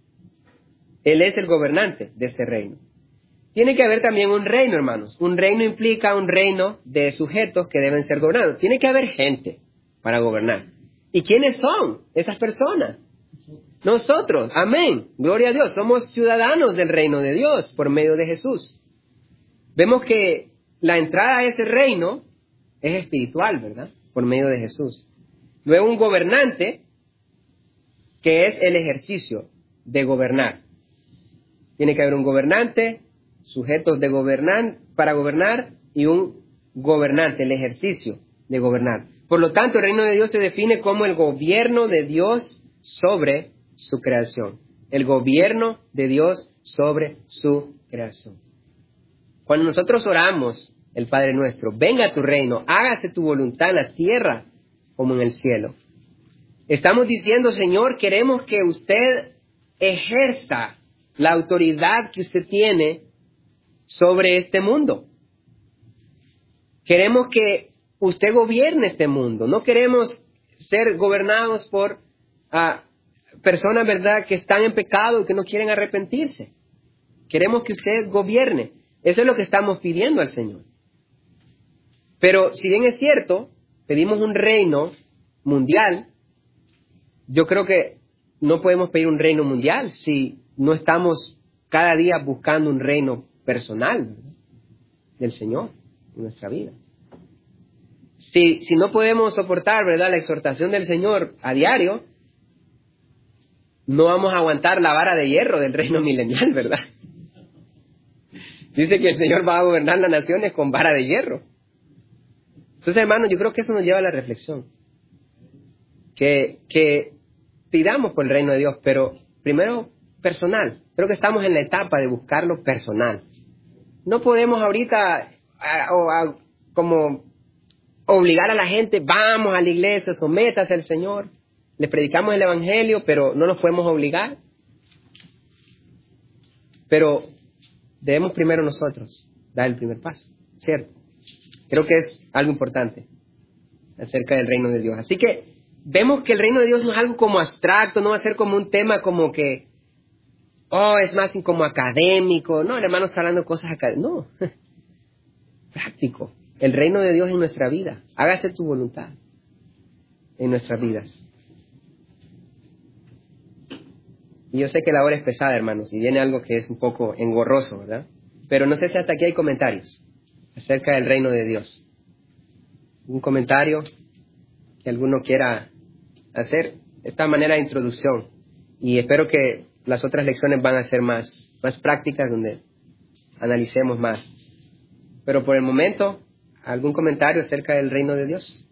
Él es el gobernante de este reino. Tiene que haber también un reino, hermanos. Un reino implica un reino de sujetos que deben ser gobernados. Tiene que haber gente para gobernar. ¿Y quiénes son esas personas? Nosotros. Amén. Gloria a Dios. Somos ciudadanos del reino de Dios por medio de Jesús. Vemos que la entrada a ese reino es espiritual, ¿verdad? Por medio de Jesús. Luego un gobernante, que es el ejercicio de gobernar. Tiene que haber un gobernante, sujetos de gobernar, para gobernar, y un gobernante, el ejercicio de gobernar. Por lo tanto, el reino de Dios se define como el gobierno de Dios sobre su creación. El gobierno de Dios sobre su creación. Cuando nosotros oramos, el Padre nuestro, venga a tu reino, hágase tu voluntad en la tierra como en el cielo. Estamos diciendo, Señor, queremos que usted ejerza la autoridad que usted tiene sobre este mundo. Queremos que usted gobierne este mundo. No queremos ser gobernados por uh, personas, ¿verdad?, que están en pecado y que no quieren arrepentirse. Queremos que usted gobierne. Eso es lo que estamos pidiendo al Señor. Pero si bien es cierto, pedimos un reino mundial, yo creo que no podemos pedir un reino mundial si no estamos cada día buscando un reino personal, ¿verdad?, del Señor en nuestra vida. Si, si no podemos soportar, ¿verdad?, la exhortación del Señor a diario, no vamos a aguantar la vara de hierro del reino milenial, ¿verdad? Dice que el Señor va a gobernar las naciones con vara de hierro. Entonces, hermanos, yo creo que eso nos lleva a la reflexión. Que, que pidamos por el reino de Dios, pero primero personal. Creo que estamos en la etapa de buscarlo personal. No podemos ahorita a, a, a, como obligar a la gente, vamos a la iglesia, sométase al Señor. Les predicamos el evangelio, pero no nos podemos obligar. Pero debemos primero nosotros dar el primer paso, ¿cierto? Creo que es algo importante acerca del reino de Dios. Así que vemos que el reino de Dios no es algo como abstracto, no va a ser como un tema como que, oh, es más como académico. No, el hermano está hablando de cosas académicas. No, práctico. El reino de Dios en nuestra vida. Hágase tu voluntad en nuestras vidas. Y yo sé que la hora es pesada, hermanos, y viene algo que es un poco engorroso, ¿verdad? Pero no sé si hasta aquí hay comentarios acerca del reino de Dios. ¿Un comentario que alguno quiera hacer? De esta manera de introducción. Y espero que las otras lecciones van a ser más, más prácticas, donde analicemos más. Pero por el momento, ¿algún comentario acerca del reino de Dios?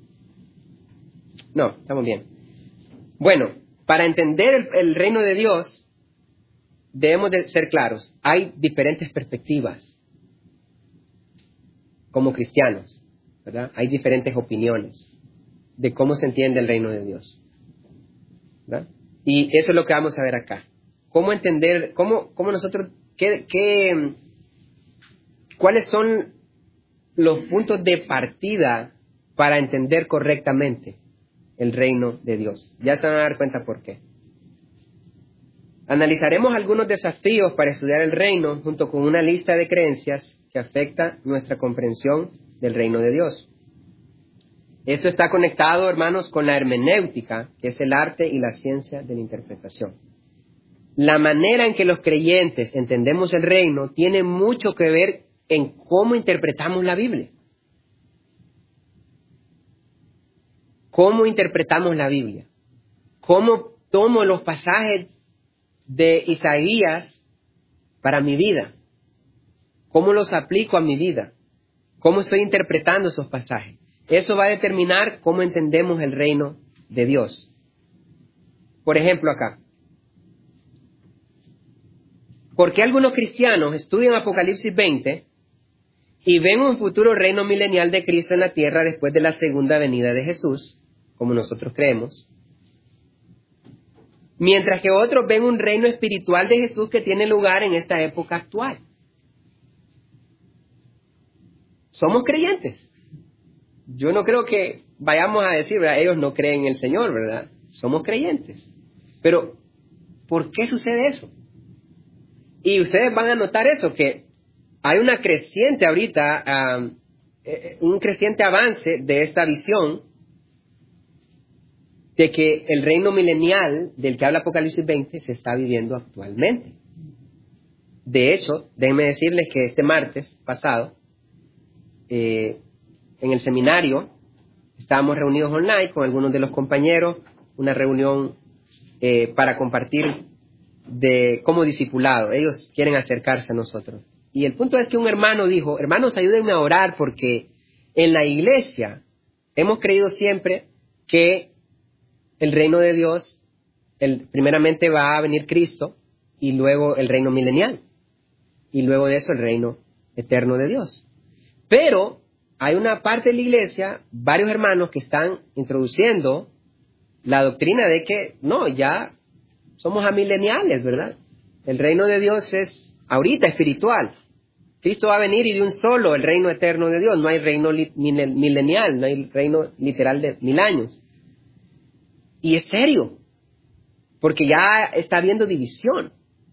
No, estamos bien. Bueno, para entender el, el reino de Dios, debemos de ser claros. Hay diferentes perspectivas como cristianos, ¿verdad? Hay diferentes opiniones de cómo se entiende el reino de Dios, ¿verdad? Y eso es lo que vamos a ver acá. Cómo entender, cómo, cómo nosotros, qué, qué, cuáles son los puntos de partida para entender correctamente el reino de Dios. Ya se van a dar cuenta por qué. Analizaremos algunos desafíos para estudiar el reino junto con una lista de creencias que afecta nuestra comprensión del reino de Dios. Esto está conectado, hermanos, con la hermenéutica, que es el arte y la ciencia de la interpretación. La manera en que los creyentes entendemos el reino tiene mucho que ver en cómo interpretamos la Biblia. cómo interpretamos la Biblia, cómo tomo los pasajes de Isaías para mi vida, cómo los aplico a mi vida, cómo estoy interpretando esos pasajes. Eso va a determinar cómo entendemos el reino de Dios. Por ejemplo, acá. ¿Por qué algunos cristianos estudian Apocalipsis veinte y ven un futuro reino milenial de Cristo en la tierra después de la segunda venida de Jesús, como nosotros creemos? Mientras que otros ven un reino espiritual de Jesús que tiene lugar en esta época actual. Somos creyentes. Yo no creo que vayamos a decir, ¿verdad? Ellos no creen en el Señor, ¿verdad? Somos creyentes. Pero, ¿por qué sucede eso? Y ustedes van a notar eso, que hay una creciente ahorita, um, un creciente avance de esta visión de que el reino milenial del que habla Apocalipsis veinte se está viviendo actualmente. De hecho, déjenme decirles que este martes pasado, eh, en el seminario, estábamos reunidos online con algunos de los compañeros, una reunión eh, para compartir de cómo discipulado. Ellos quieren acercarse a nosotros. Y el punto es que un hermano dijo, hermanos, ayúdenme a orar porque en la iglesia hemos creído siempre que el reino de Dios, el, primeramente va a venir Cristo y luego el reino milenial. Y luego de eso el reino eterno de Dios. Pero hay una parte de la iglesia, varios hermanos que están introduciendo la doctrina de que no, ya somos amileniales, ¿verdad? El reino de Dios es ahorita espiritual. Cristo va a venir y de un solo el reino eterno de Dios. No hay reino li- milenial, no hay reino literal de mil años. Y es serio, porque ya está habiendo división.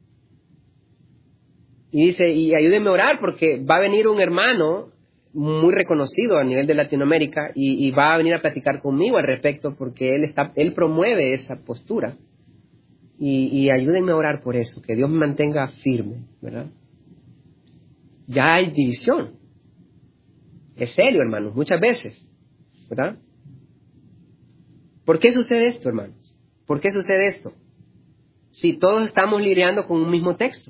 Y dice, y ayúdenme a orar porque va a venir un hermano muy reconocido a nivel de Latinoamérica y, y va a venir a platicar conmigo al respecto porque él está, él promueve esa postura. Y, y ayúdenme a orar por eso, que Dios me mantenga firme, ¿verdad? Ya hay división. Es serio, hermanos, muchas veces, ¿verdad? ¿Por qué sucede esto, hermanos? ¿Por qué sucede esto? Si todos estamos lidiando con un mismo texto.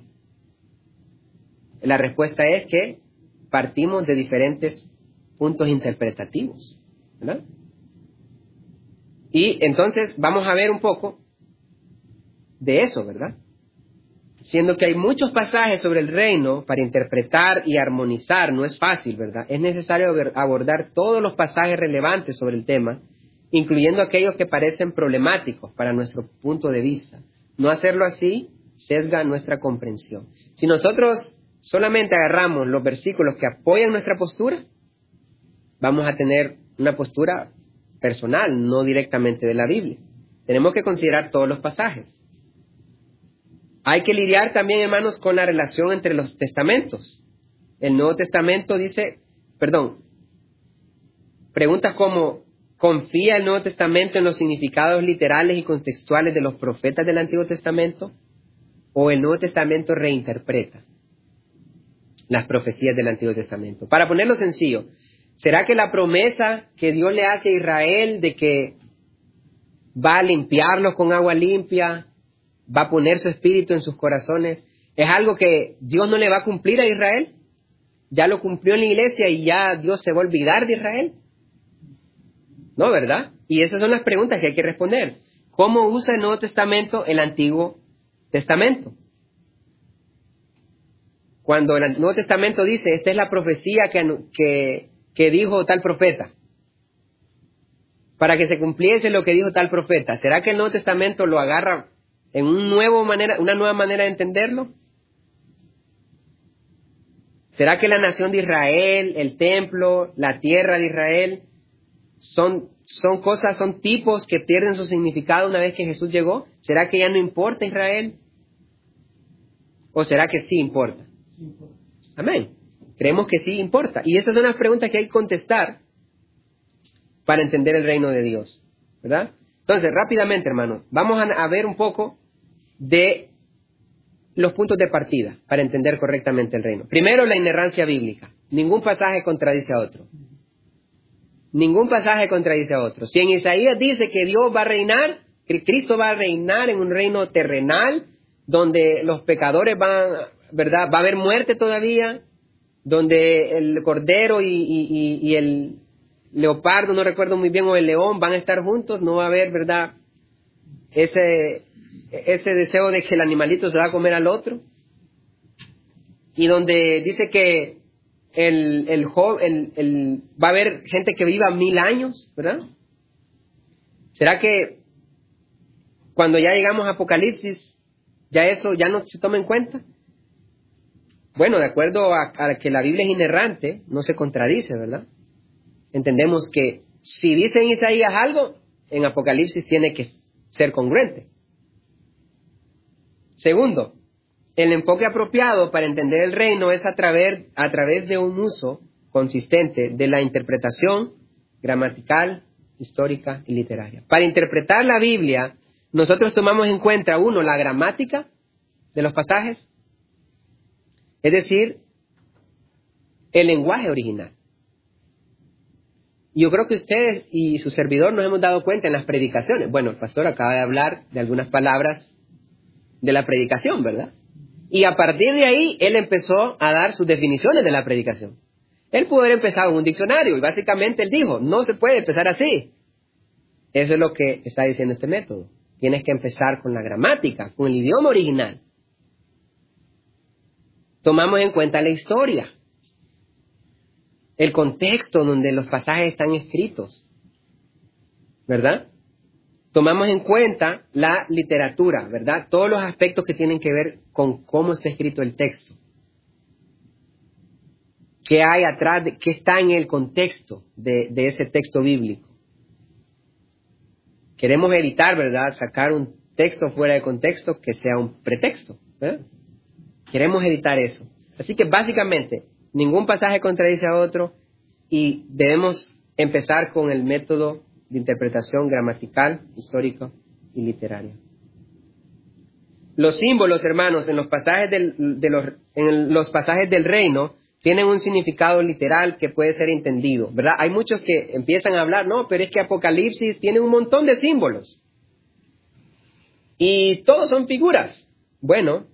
La respuesta es que partimos de diferentes puntos interpretativos, ¿verdad? Y entonces vamos a ver un poco de eso, ¿verdad? Siendo que hay muchos pasajes sobre el reino para interpretar y armonizar, no es fácil, ¿verdad? Es necesario abordar todos los pasajes relevantes sobre el tema, incluyendo aquellos que parecen problemáticos para nuestro punto de vista. No hacerlo así sesga nuestra comprensión. Si nosotros solamente agarramos los versículos que apoyan nuestra postura, vamos a tener una postura personal, no directamente de la Biblia. Tenemos que considerar todos los pasajes. Hay que lidiar también, hermanos, con la relación entre los testamentos. El Nuevo Testamento dice, perdón, preguntas como, ¿confía el Nuevo Testamento en los significados literales y contextuales de los profetas del Antiguo Testamento? ¿O el Nuevo Testamento reinterpreta las profecías del Antiguo Testamento? Para ponerlo sencillo, ¿será que la promesa que Dios le hace a Israel de que va a limpiarlos con agua limpia, va a poner su espíritu en sus corazones, es algo que Dios no le va a cumplir a Israel? ¿Ya lo cumplió en la iglesia y ya Dios se va a olvidar de Israel? No, ¿verdad? Y esas son las preguntas que hay que responder. ¿Cómo usa el Nuevo Testamento el Antiguo Testamento? Cuando el Nuevo Testamento dice, esta es la profecía que, que, que dijo tal profeta, para que se cumpliese lo que dijo tal profeta, ¿será que el Nuevo Testamento lo agarra en un nuevo manera, una nueva manera de entenderlo? ¿Será que la nación de Israel, el templo, la tierra de Israel, son, son cosas, son tipos que pierden su significado una vez que Jesús llegó? ¿Será que ya no importa Israel? ¿O será que sí importa? Sí importa. Amén. Creemos que sí importa. Y estas son las preguntas que hay que contestar para entender el reino de Dios, ¿verdad? Entonces, rápidamente, hermanos, vamos a ver un poco de los puntos de partida para entender correctamente el reino. Primero, la inerrancia bíblica. Ningún pasaje contradice a otro. Ningún pasaje contradice a otro. Si en Isaías dice que Dios va a reinar, que Cristo va a reinar en un reino terrenal, donde los pecadores van, ¿verdad? Va a haber muerte todavía, donde el cordero y, y, y el leopardo, no recuerdo muy bien, o el león van a estar juntos, no va a haber, ¿verdad? Ese, ese deseo de que el animalito se va a comer al otro. Y donde dice que el, el, el, el, va a haber gente que viva mil años, ¿verdad? ¿Será que cuando ya llegamos a Apocalipsis, ya eso ya no se toma en cuenta? Bueno, de acuerdo a, a que la Biblia es inerrante, no se contradice, ¿verdad? Entendemos que si dice en Isaías algo, en Apocalipsis tiene que ser congruente. Segundo, el enfoque apropiado para entender el reino es a través, a través de un uso consistente de la interpretación gramatical, histórica y literaria. Para interpretar la Biblia, nosotros tomamos en cuenta, uno, la gramática de los pasajes, es decir, el lenguaje original. Yo creo que ustedes y su servidor nos hemos dado cuenta en las predicaciones. Bueno, el pastor acaba de hablar de algunas palabras de la predicación, ¿verdad? Y a partir de ahí, él empezó a dar sus definiciones de la predicación. Él pudo haber empezado en un diccionario y básicamente él dijo, no se puede empezar así. Eso es lo que está diciendo este método. Tienes que empezar con la gramática, con el idioma original. Tomamos en cuenta la historia, el contexto donde los pasajes están escritos, ¿verdad? Tomamos en cuenta la literatura, ¿verdad? Todos los aspectos que tienen que ver con cómo está escrito el texto. ¿Qué hay atrás? De, ¿Qué está en el contexto de, de ese texto bíblico? Queremos evitar, ¿verdad?, sacar un texto fuera de contexto que sea un pretexto, ¿verdad? Queremos evitar eso. Así que básicamente, ningún pasaje contradice a otro y debemos empezar con el método de interpretación gramatical, histórico y literario. Los símbolos, hermanos, en los pasajes del, de los, en los pasajes del reino tienen un significado literal que puede ser entendido, ¿verdad? Hay muchos que empiezan a hablar, no, pero es que Apocalipsis tiene un montón de símbolos y todos son figuras. Bueno,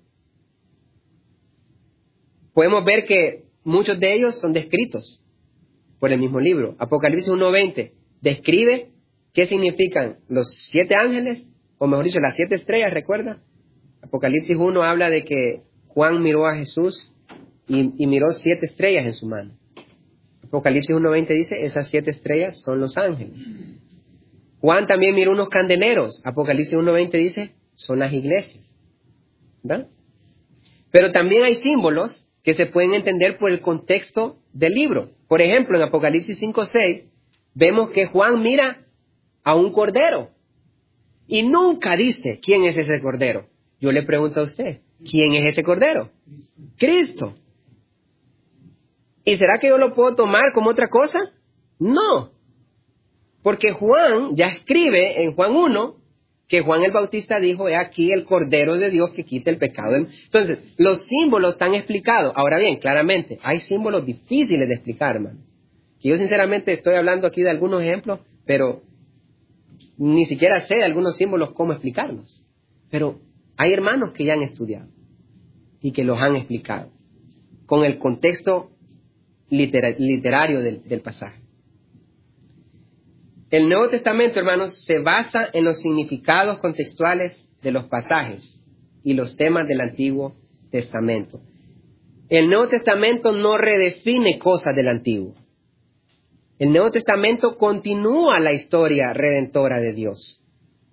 podemos ver que muchos de ellos son descritos por el mismo libro. Apocalipsis uno veinte describe qué significan los siete ángeles, o mejor dicho, las siete estrellas, ¿recuerda? Apocalipsis uno habla de que Juan miró a Jesús y, y miró siete estrellas en su mano. Apocalipsis uno veinte dice, esas siete estrellas son los ángeles. Juan también miró unos candeleros. Apocalipsis uno veinte dice, son las iglesias, ¿verdad? Pero también hay símbolos que se pueden entender por el contexto del libro. Por ejemplo, en Apocalipsis cinco seis, vemos que Juan mira a un cordero y nunca dice quién es ese cordero. Yo le pregunto a usted, ¿quién es ese cordero? Cristo. ¿Y será que yo lo puedo tomar como otra cosa? No. Porque Juan ya escribe en Juan uno que Juan el Bautista dijo, he aquí el Cordero de Dios que quita el pecado. Entonces, los símbolos están explicados. Ahora bien, claramente, hay símbolos difíciles de explicar, hermano. Que yo sinceramente estoy hablando aquí de algunos ejemplos, pero ni siquiera sé de algunos símbolos cómo explicarlos. Pero hay hermanos que ya han estudiado y que los han explicado con el contexto litera- literario del, del pasaje. El Nuevo Testamento, hermanos, se basa en los significados contextuales de los pasajes y los temas del Antiguo Testamento. El Nuevo Testamento no redefine cosas del Antiguo. El Nuevo Testamento continúa la historia redentora de Dios.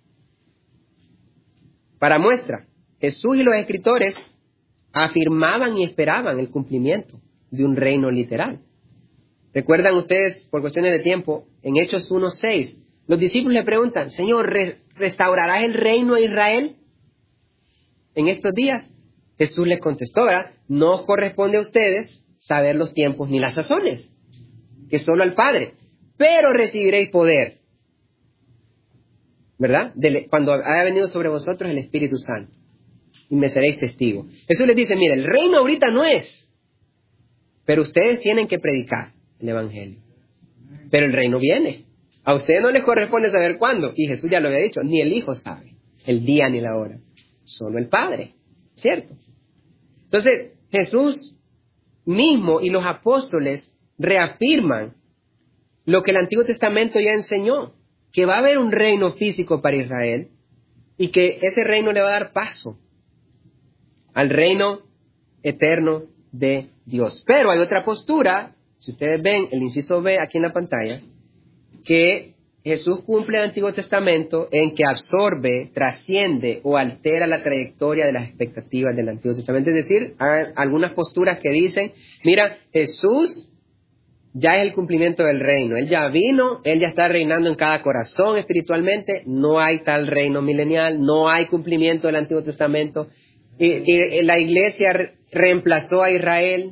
Para muestra, Jesús y los escritores afirmaban y esperaban el cumplimiento de un reino literal. ¿Recuerdan ustedes, por cuestiones de tiempo, en Hechos uno seis, los discípulos le preguntan, Señor, ¿re- ¿restaurarás el reino a Israel en estos días? Jesús les contestó, ¿verdad? No os corresponde a ustedes saber los tiempos ni las sazones, que solo al Padre, pero recibiréis poder, ¿verdad? De, cuando haya venido sobre vosotros el Espíritu Santo, y me seréis testigos. Jesús les dice, mira, el reino ahorita no es, pero ustedes tienen que predicar el Evangelio. Pero el reino viene. A ustedes no les corresponde saber cuándo. Y Jesús ya lo había dicho, ni el Hijo sabe el día ni la hora. Solo el Padre. ¿Cierto? Entonces, Jesús mismo y los apóstoles reafirman lo que el Antiguo Testamento ya enseñó, que va a haber un reino físico para Israel y que ese reino le va a dar paso al reino eterno de Dios. Pero hay otra postura, si ustedes ven el inciso B aquí en la pantalla, que Jesús cumple el Antiguo Testamento en que absorbe, trasciende o altera la trayectoria de las expectativas del Antiguo Testamento. Es decir, hay algunas posturas que dicen, mira, Jesús ya es el cumplimiento del reino. Él ya vino, Él ya está reinando en cada corazón espiritualmente. No hay tal reino milenial, no hay cumplimiento del Antiguo Testamento. Y, y la iglesia re- reemplazó a Israel.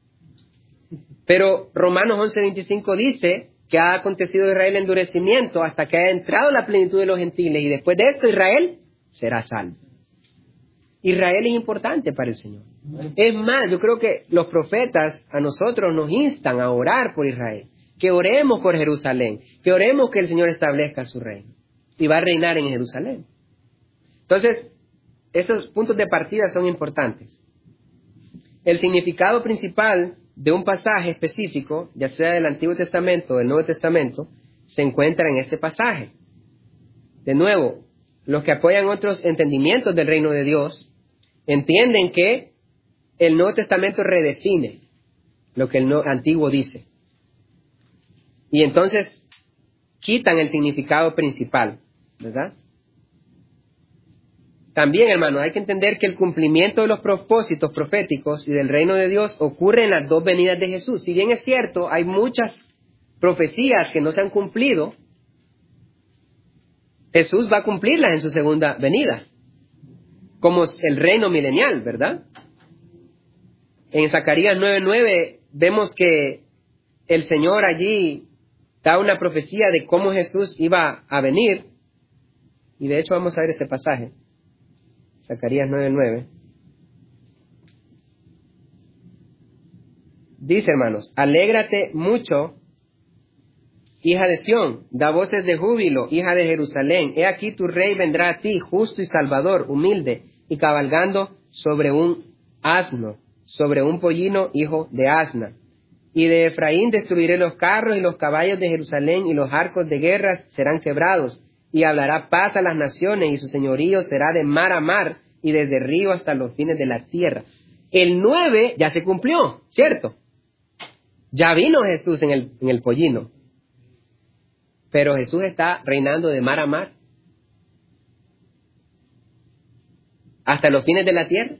Pero Romanos once veinticinco dice que ha acontecido en Israel endurecimiento hasta que haya entrado la plenitud de los gentiles. Y después de esto Israel será salvo. Israel es importante para el Señor. Es más, yo creo que los profetas a nosotros nos instan a orar por Israel, que oremos por Jerusalén, que oremos que el Señor establezca su reino y va a reinar en Jerusalén. Entonces, estos puntos de partida son importantes. El significado principal de un pasaje específico, ya sea del Antiguo Testamento o del Nuevo Testamento, se encuentra en este pasaje. De nuevo, los que apoyan otros entendimientos del reino de Dios entienden que el Nuevo Testamento redefine lo que el Antiguo dice. Y entonces quitan el significado principal, ¿verdad? También, hermanos, hay que entender que el cumplimiento de los propósitos proféticos y del reino de Dios ocurre en las dos venidas de Jesús. Si bien es cierto, hay muchas profecías que no se han cumplido, Jesús va a cumplirlas en su segunda venida, como el reino milenial, ¿verdad? En Zacarías nueve nueve vemos que el Señor allí da una profecía de cómo Jesús iba a venir, y de hecho vamos a ver ese pasaje. Zacarías nueve nueve. Dice, hermanos, alégrate mucho, hija de Sión, da voces de júbilo, hija de Jerusalén. He aquí tu rey vendrá a ti, justo y salvador, humilde, y cabalgando sobre un asno, sobre un pollino, hijo de asna. Y de Efraín destruiré los carros y los caballos de Jerusalén, y los arcos de guerra serán quebrados. Y hablará paz a las naciones, y su señorío será de mar a mar, y desde río hasta los fines de la tierra. El nueve ya se cumplió, ¿cierto? Ya vino Jesús en el, en el pollino. Pero Jesús está reinando de mar a mar, hasta los fines de la tierra.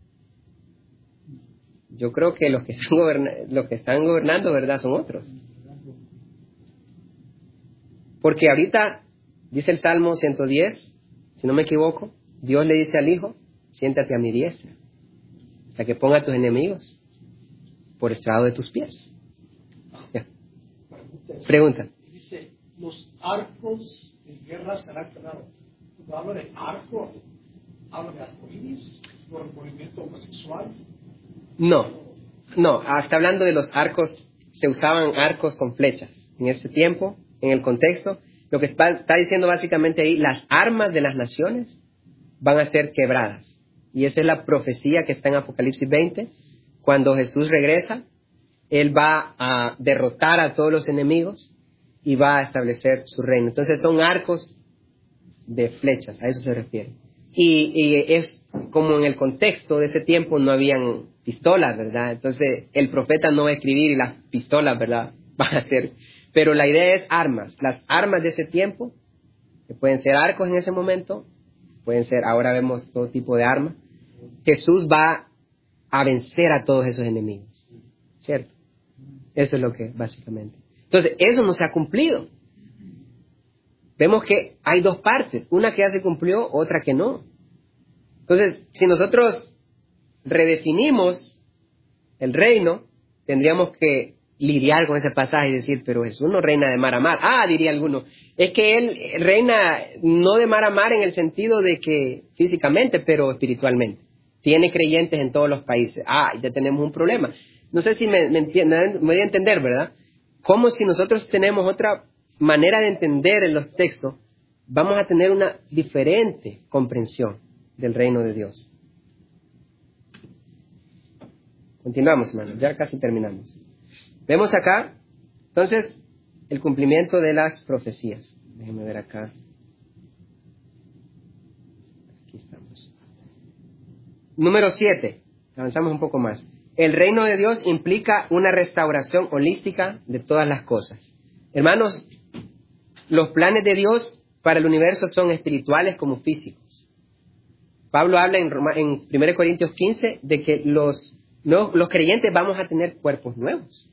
Yo creo que los que están, goberna- los que están gobernando, ¿verdad?, son otros. Porque ahorita, dice el Salmo ciento diez, si no me equivoco, Dios le dice al Hijo, siéntate a mi diestra, hasta que ponga a tus enemigos por estrado de tus pies. Ya. Pregunta. Dice, los arcos de guerra serán quebrados. Cuando habla de arco, habla de arcoíris, por el movimiento homosexual. No, no, está hablando de los arcos, se usaban arcos con flechas. En ese tiempo, en el contexto, lo que está, está diciendo básicamente ahí, las armas de las naciones van a ser quebradas. Y esa es la profecía que está en Apocalipsis veinte. Cuando Jesús regresa, Él va a derrotar a todos los enemigos y va a establecer su reino. Entonces son arcos de flechas, a eso se refiere. Y, y es como en el contexto de ese tiempo no habían pistolas, ¿verdad? Entonces el profeta no va a escribir y las pistolas, ¿verdad?, van a ser. Pero la idea es armas. Las armas de ese tiempo, que pueden ser arcos en ese momento, pueden ser, ahora vemos todo tipo de armas. Jesús va a vencer a todos esos enemigos, ¿cierto? Eso es lo que básicamente. Entonces, eso no se ha cumplido. Vemos que hay dos partes, una que ya se cumplió, otra que no. Entonces, si nosotros redefinimos el reino, tendríamos que lidiar con ese pasaje y decir, pero Jesús no reina de mar a mar. Ah, diría alguno, es que Él reina no de mar a mar en el sentido de que físicamente, pero espiritualmente. Tiene creyentes en todos los países. Ah, ya tenemos un problema. No sé si me, me, entienden, me voy a entender, ¿verdad? como si nosotros tenemos otra manera de entender en los textos, vamos a tener una diferente comprensión del reino de Dios. Continuamos, hermanos, ya casi terminamos. Vemos acá, entonces, el cumplimiento de las profecías. Déjenme ver acá. Aquí estamos. Número siete. Avanzamos un poco más. El reino de Dios implica una restauración holística de todas las cosas. Hermanos, los planes de Dios para el universo son espirituales como físicos. Pablo habla en, Roma, en primera Corintios quince de que los, los, los creyentes vamos a tener cuerpos nuevos.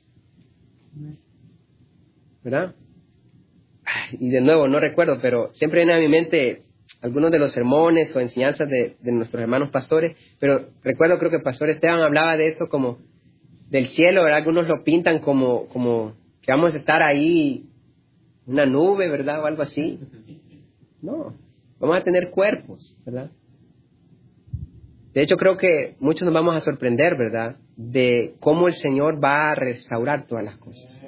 ¿Verdad? Y de nuevo, no recuerdo, pero siempre viene a mi mente algunos de los sermones o enseñanzas de, de nuestros hermanos pastores, pero recuerdo, creo que el pastor Esteban hablaba de eso como del cielo, ¿verdad? Algunos lo pintan como, como que vamos a estar ahí, una nube, ¿verdad? O algo así. No, vamos a tener cuerpos, ¿verdad? De hecho, creo que muchos nos vamos a sorprender, ¿verdad? De cómo el Señor va a restaurar todas las cosas.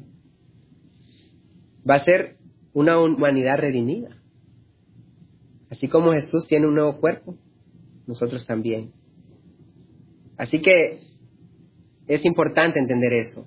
Va a ser una humanidad redimida. Así como Jesús tiene un nuevo cuerpo, nosotros también. Así que es importante entender eso.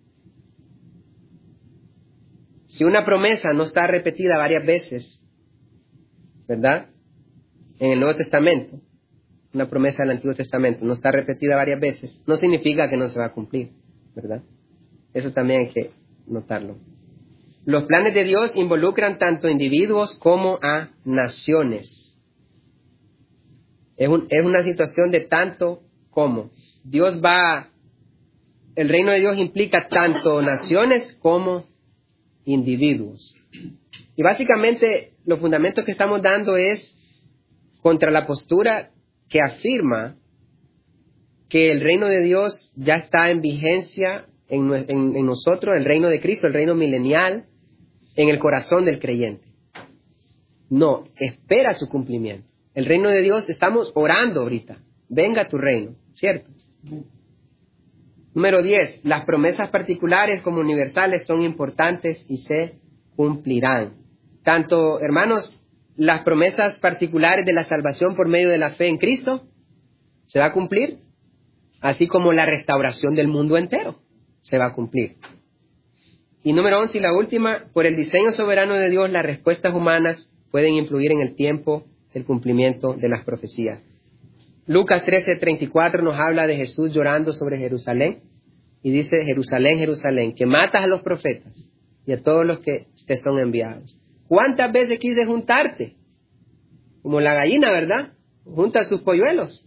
Si una promesa no está repetida varias veces, ¿verdad? En el Nuevo Testamento, una promesa del Antiguo Testamento no está repetida varias veces, no significa que no se va a cumplir, ¿verdad? Eso también hay que notarlo. Los planes de Dios involucran tanto a individuos como a naciones. Es, un, es una situación de tanto como. Dios va, el reino de Dios implica tanto naciones como individuos. Y básicamente los fundamentos que estamos dando es contra la postura que afirma que el reino de Dios ya está en vigencia en, en, en nosotros, el reino de Cristo, el reino milenial, en el corazón del creyente. No, espera su cumplimiento. El reino de Dios, estamos orando ahorita. Venga tu reino, ¿cierto? Número diez. Las promesas particulares como universales son importantes y se cumplirán. Tanto, hermanos, las promesas particulares de la salvación por medio de la fe en Cristo se va a cumplir, así como la restauración del mundo entero se va a cumplir. Y número once, y la última, por el diseño soberano de Dios, las respuestas humanas pueden influir en el tiempo del cumplimiento de las profecías. Lucas trece, treinta y cuatro nos habla de Jesús llorando sobre Jerusalén y dice: Jerusalén, Jerusalén, que matas a los profetas y a todos los que te son enviados. ¿Cuántas veces quise juntarte? Como la gallina, ¿verdad? Junta sus polluelos.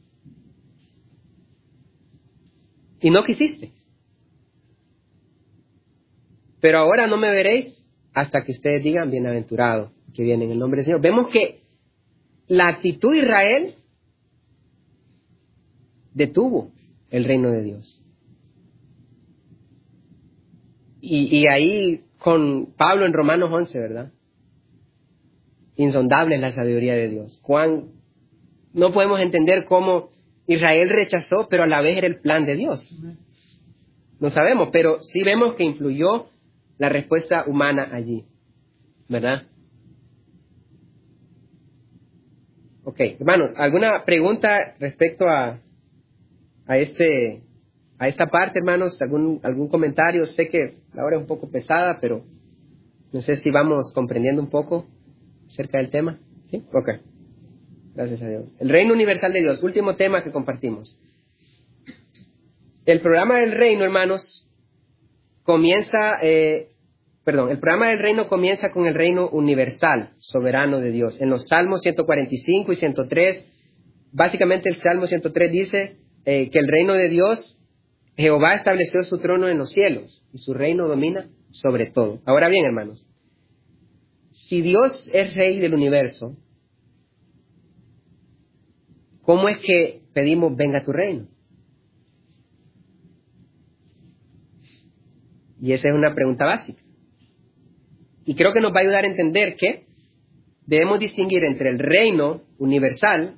Y no quisiste. Pero ahora no me veréis hasta que ustedes digan: bienaventurado que viene en el nombre del Señor. Vemos que la actitud de Israel detuvo el reino de Dios. Y, y ahí con Pablo en Romanos once, ¿verdad? Insondable es la sabiduría de Dios. Cuán, no podemos entender cómo Israel rechazó, pero a la vez era el plan de Dios. No sabemos, pero sí vemos que influyó la respuesta humana allí, ¿verdad? Ok, hermanos, ¿alguna pregunta respecto a, a este, a esta parte, hermanos? ¿Algún, algún comentario? Sé que la hora es un poco pesada, pero no sé si vamos comprendiendo un poco acerca del tema. ¿Sí? Ok. Gracias a Dios. El reino universal de Dios, último tema que compartimos. El programa del reino, hermanos, comienza, eh, perdón, el programa del reino comienza con el reino universal, soberano de Dios. En los Salmos ciento cuarenta y cinco y ciento tres, básicamente el Salmo ciento tres dice eh, que el reino de Dios, Jehová estableció su trono en los cielos y su reino domina sobre todo. Ahora bien, hermanos, si Dios es rey del universo, ¿cómo es que pedimos venga tu reino? Y esa es una pregunta básica. Y creo que nos va a ayudar a entender que debemos distinguir entre el reino universal,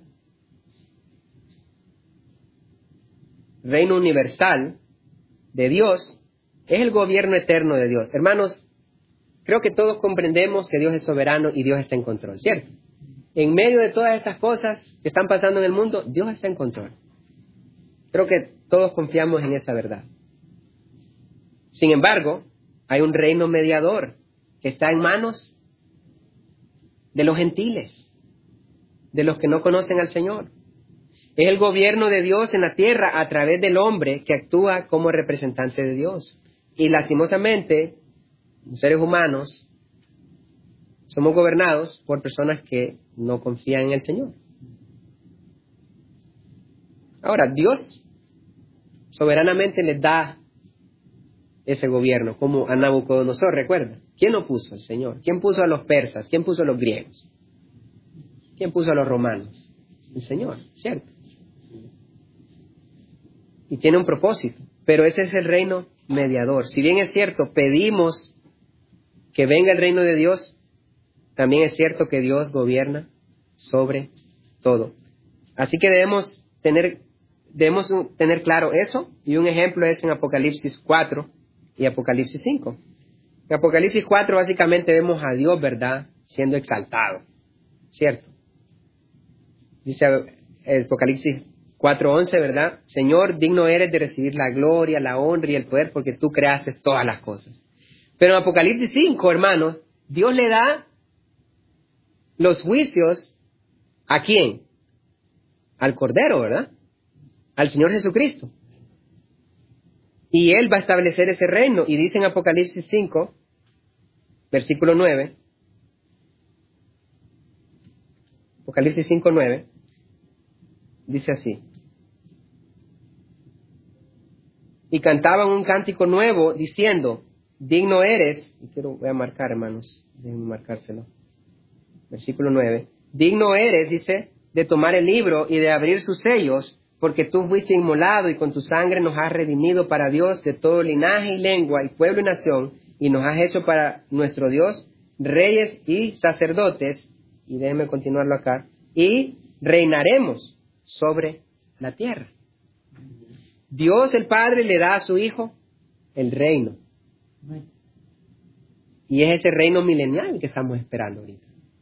reino universal de Dios, Es el gobierno eterno de Dios. Hermanos, creo que todos comprendemos que Dios es soberano y Dios está en control, ¿cierto? En medio de todas estas cosas que están pasando en el mundo, Dios está en control. Creo que todos confiamos en esa verdad. Sin embargo, hay un reino mediador que está en manos de los gentiles, de los que no conocen al Señor. Es el gobierno de Dios en la tierra a través del hombre que actúa como representante de Dios. Y lastimosamente, los seres humanos somos gobernados por personas que no confían en el Señor. Ahora, Dios soberanamente les da ese gobierno, como a Nabucodonosor, recuerda. ¿Quién lo puso? El Señor. ¿Quién puso a los persas? ¿Quién puso a los griegos? ¿Quién puso a los romanos? El Señor, ¿cierto? Y tiene un propósito, pero ese es el reino mediador. Si bien es cierto, pedimos que venga el reino de Dios, también es cierto que Dios gobierna sobre todo. Así que debemos tener, debemos tener claro eso, y un ejemplo es en Apocalipsis cuatro y Apocalipsis cinco. En Apocalipsis cuatro básicamente vemos a Dios, ¿verdad?, siendo exaltado, ¿cierto? Dice el Apocalipsis cuatro once, ¿verdad? Señor, digno eres de recibir la gloria, la honra y el poder porque tú creaste todas las cosas. Pero en Apocalipsis cinco, hermanos, Dios le da los juicios ¿a quién? Al Cordero, ¿verdad? Al Señor Jesucristo. Y Él va a establecer ese reino. Y dice en Apocalipsis cinco, versículo nueve, Apocalipsis cinco, nueve, dice así: y cantaban un cántico nuevo diciendo, digno eres, y quiero, voy a marcar, hermanos, déjenme marcárselo, versículo nueve, digno eres, dice, de tomar el libro y de abrir sus sellos, porque tú fuiste inmolado y con tu sangre nos has redimido para Dios de todo linaje y lengua y pueblo y nación, y nos has hecho para nuestro Dios reyes y sacerdotes, y déjenme continuarlo acá, y reinaremos sobre la tierra. Dios el Padre le da a su Hijo el reino. Y es ese reino milenial que estamos esperando ahorita.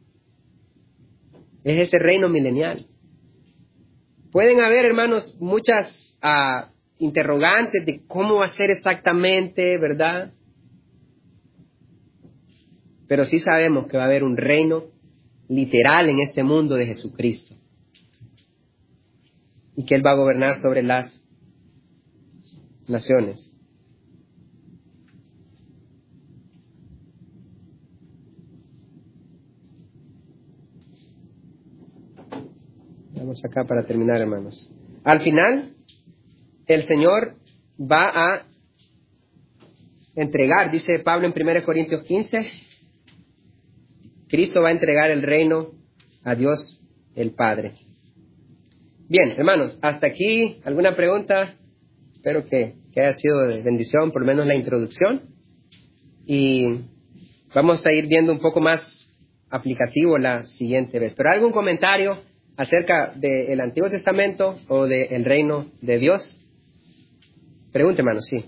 Es ese reino milenial. Pueden haber, hermanos, muchas uh, interrogantes de cómo va a ser exactamente, ¿verdad? Pero sí sabemos que va a haber un reino literal en este mundo de Jesucristo. Y que Él va a gobernar sobre las naciones. Vamos acá para terminar, hermanos. Al final, el Señor va a entregar, dice Pablo en primera Corintios quince, Cristo va a entregar el reino a Dios el Padre. Bien, hermanos, hasta aquí, ¿alguna pregunta? Espero que, que haya sido de bendición, por lo menos la introducción. Y vamos a ir viendo un poco más aplicativo la siguiente vez. ¿Pero algún comentario acerca del Antiguo Testamento o del reino de Dios? Pregunte, hermano, sí.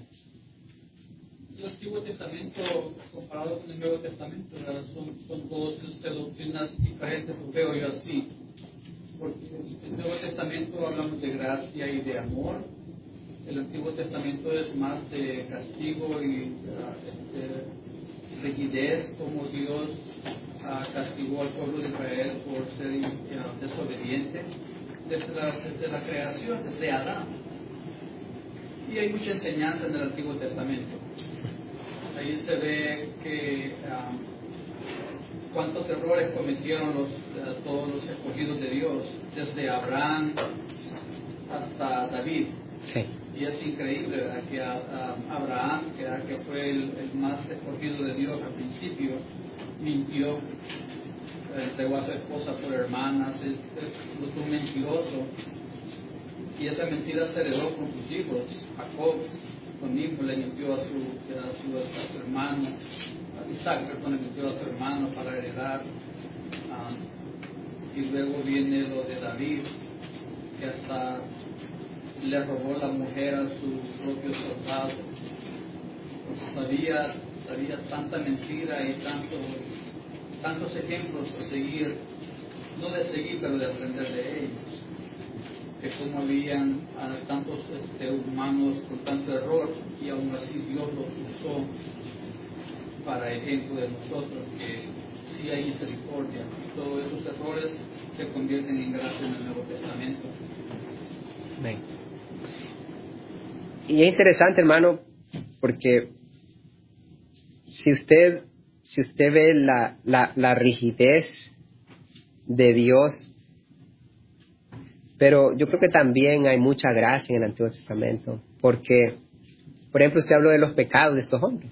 El Antiguo Testamento comparado con el Nuevo Testamento, ¿verdad? son, son dos este, doctrinas diferentes, veo yo así. Porque en el Nuevo Testamento hablamos de gracia y de amor. El Antiguo Testamento es más de castigo y este, rigidez, como Dios uh, castigó al pueblo de Israel por ser uh, desobediente desde la, desde la creación, desde Adán. Y hay mucha enseñanza en el Antiguo Testamento. Ahí se ve que um, cuántos errores cometieron los, uh, todos los escogidos de Dios, desde Abraham hasta David. Sí. Y es increíble, ¿verdad?, que a, a Abraham, que, que fue el, el más escogido de Dios al principio, mintió, entregó a su esposa por hermanas, es, es, fue un mentiroso. Y esa mentira se heredó con sus hijos. Jacob, con hijo, le mintió a su, a su, a su hermano, a Isaac, perdón, le mintió a su hermano para heredar. Um, y luego viene lo de David, que hasta le robó la mujer a sus propios soldados. sabía, sabía tanta mentira y tanto, tantos ejemplos de seguir, no de seguir, pero de aprender de ellos. Que como habían ah, tantos este, humanos con tanto error, y aún así Dios los usó para ejemplo de nosotros, que sí hay misericordia, y todos esos errores se convierten en gracia en el Nuevo Testamento. Amén. Y es interesante, hermano, porque si usted, si usted ve la, la, la rigidez de Dios, pero yo creo que también hay mucha gracia en el Antiguo Testamento, porque, por ejemplo, usted habló de los pecados de estos hombres,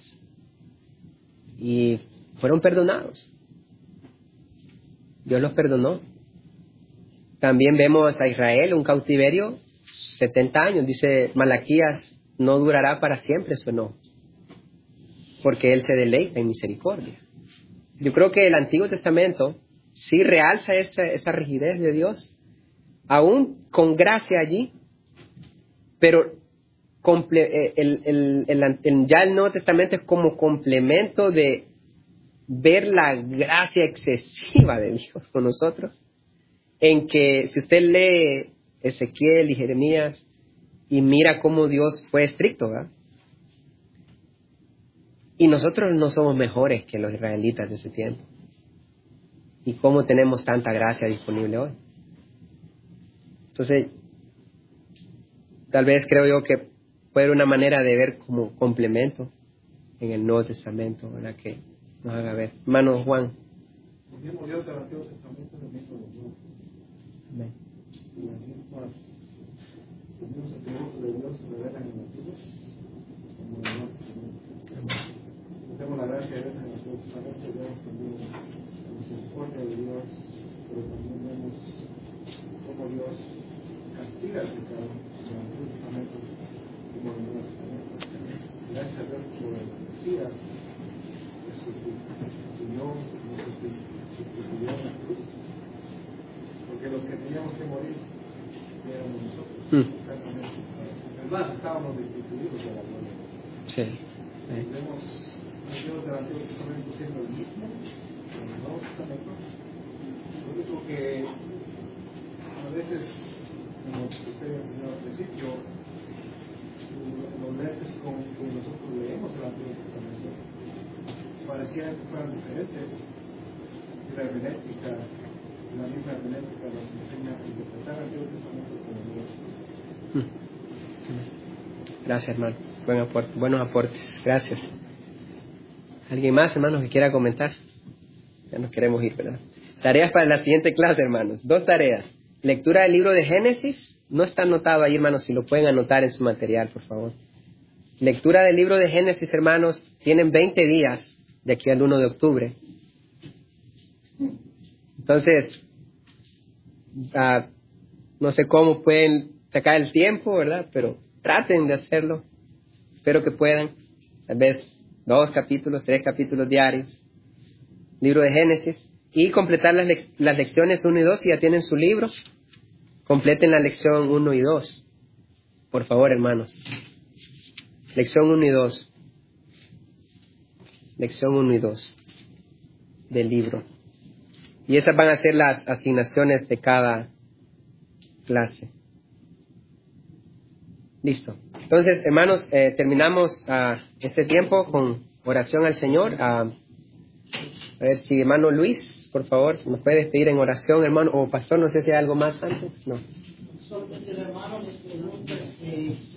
y fueron perdonados. Dios los perdonó. También vemos a Israel, un cautiverio, setenta años, dice Malaquías, no durará para siempre eso no, porque Él se deleita en misericordia. Yo creo que el Antiguo Testamento sí realza esa, esa rigidez de Dios, aún con gracia allí, pero comple, el, el, el, el, ya el Nuevo Testamento es como complemento de ver la gracia excesiva de Dios con nosotros, en que si usted lee Ezequiel y Jeremías y mira cómo Dios fue estricto, ¿verdad? Y nosotros no somos mejores que los israelitas de ese tiempo. ¿Y cómo tenemos tanta gracia disponible hoy? Entonces, tal vez creo yo que puede ser una manera de ver como complemento en el Nuevo Testamento, ¿verdad? Que nos haga ver. Hermano Juan. El mismo Dios del Antiguo Testamento es el mismo del Nuevo. Amén. Y las mismas, los mismos atributos de Dios se revelan en el Antiguo como en el Nuevo Testamento. Tenemos la gracia de Dios en el Antiguo Testamento, vemos también la misericordia de Dios, pero también vemos cómo Dios castiga el pecado en el Antiguo Testamento como en el Nuevo Testamento. Gracias a Dios por el Mesías que sustituyó, nos sustituyó en la cruz, porque los que teníamos que morir éramos nosotros, Mm. exactamente. Es más, estábamos destituidos de la gloria. Sí. Y vemos el Dios del Antiguo Testamento siendo el mismo en el Nuevo Testamento. Lo único que a veces, como usted enseñó al principio, los lentes con que nosotros leemos el Antiguo Testamento parecían que fueran diferentes. Y la hermenéutica, la misma hermenéutica nos enseña a interpretar el Antiguo Testamento como Dios. Gracias, hermano. Buen aporte, buenos aportes. Gracias. ¿Alguien más, hermanos, que quiera comentar? Ya nos queremos ir, ¿verdad? Tareas para la siguiente clase, hermanos. Dos tareas. Lectura del libro de Génesis. No está anotado ahí, hermanos, si lo pueden anotar en su material, por favor. Lectura del libro de Génesis, hermanos. Tienen veinte días de aquí al uno de octubre. Entonces, uh, no sé cómo pueden sacar el tiempo, ¿verdad? Pero traten de hacerlo. Espero que puedan. Tal vez dos capítulos, tres capítulos diarios. Libro de Génesis. Y completar las, le- las lecciones uno y dos. Si ya tienen su libro, completen la lección uno y dos. Por favor, hermanos. Lección uno y dos. Lección uno y dos del libro. Y esas van a ser las asignaciones de cada clase. Listo. Entonces, hermanos, eh, terminamos uh, este tiempo con oración al Señor. Uh, a ver si hermano Luis, por favor, nos puede despedir en oración, hermano. O pastor, no sé si hay algo más antes. No. Solo que el hermano le pregunta si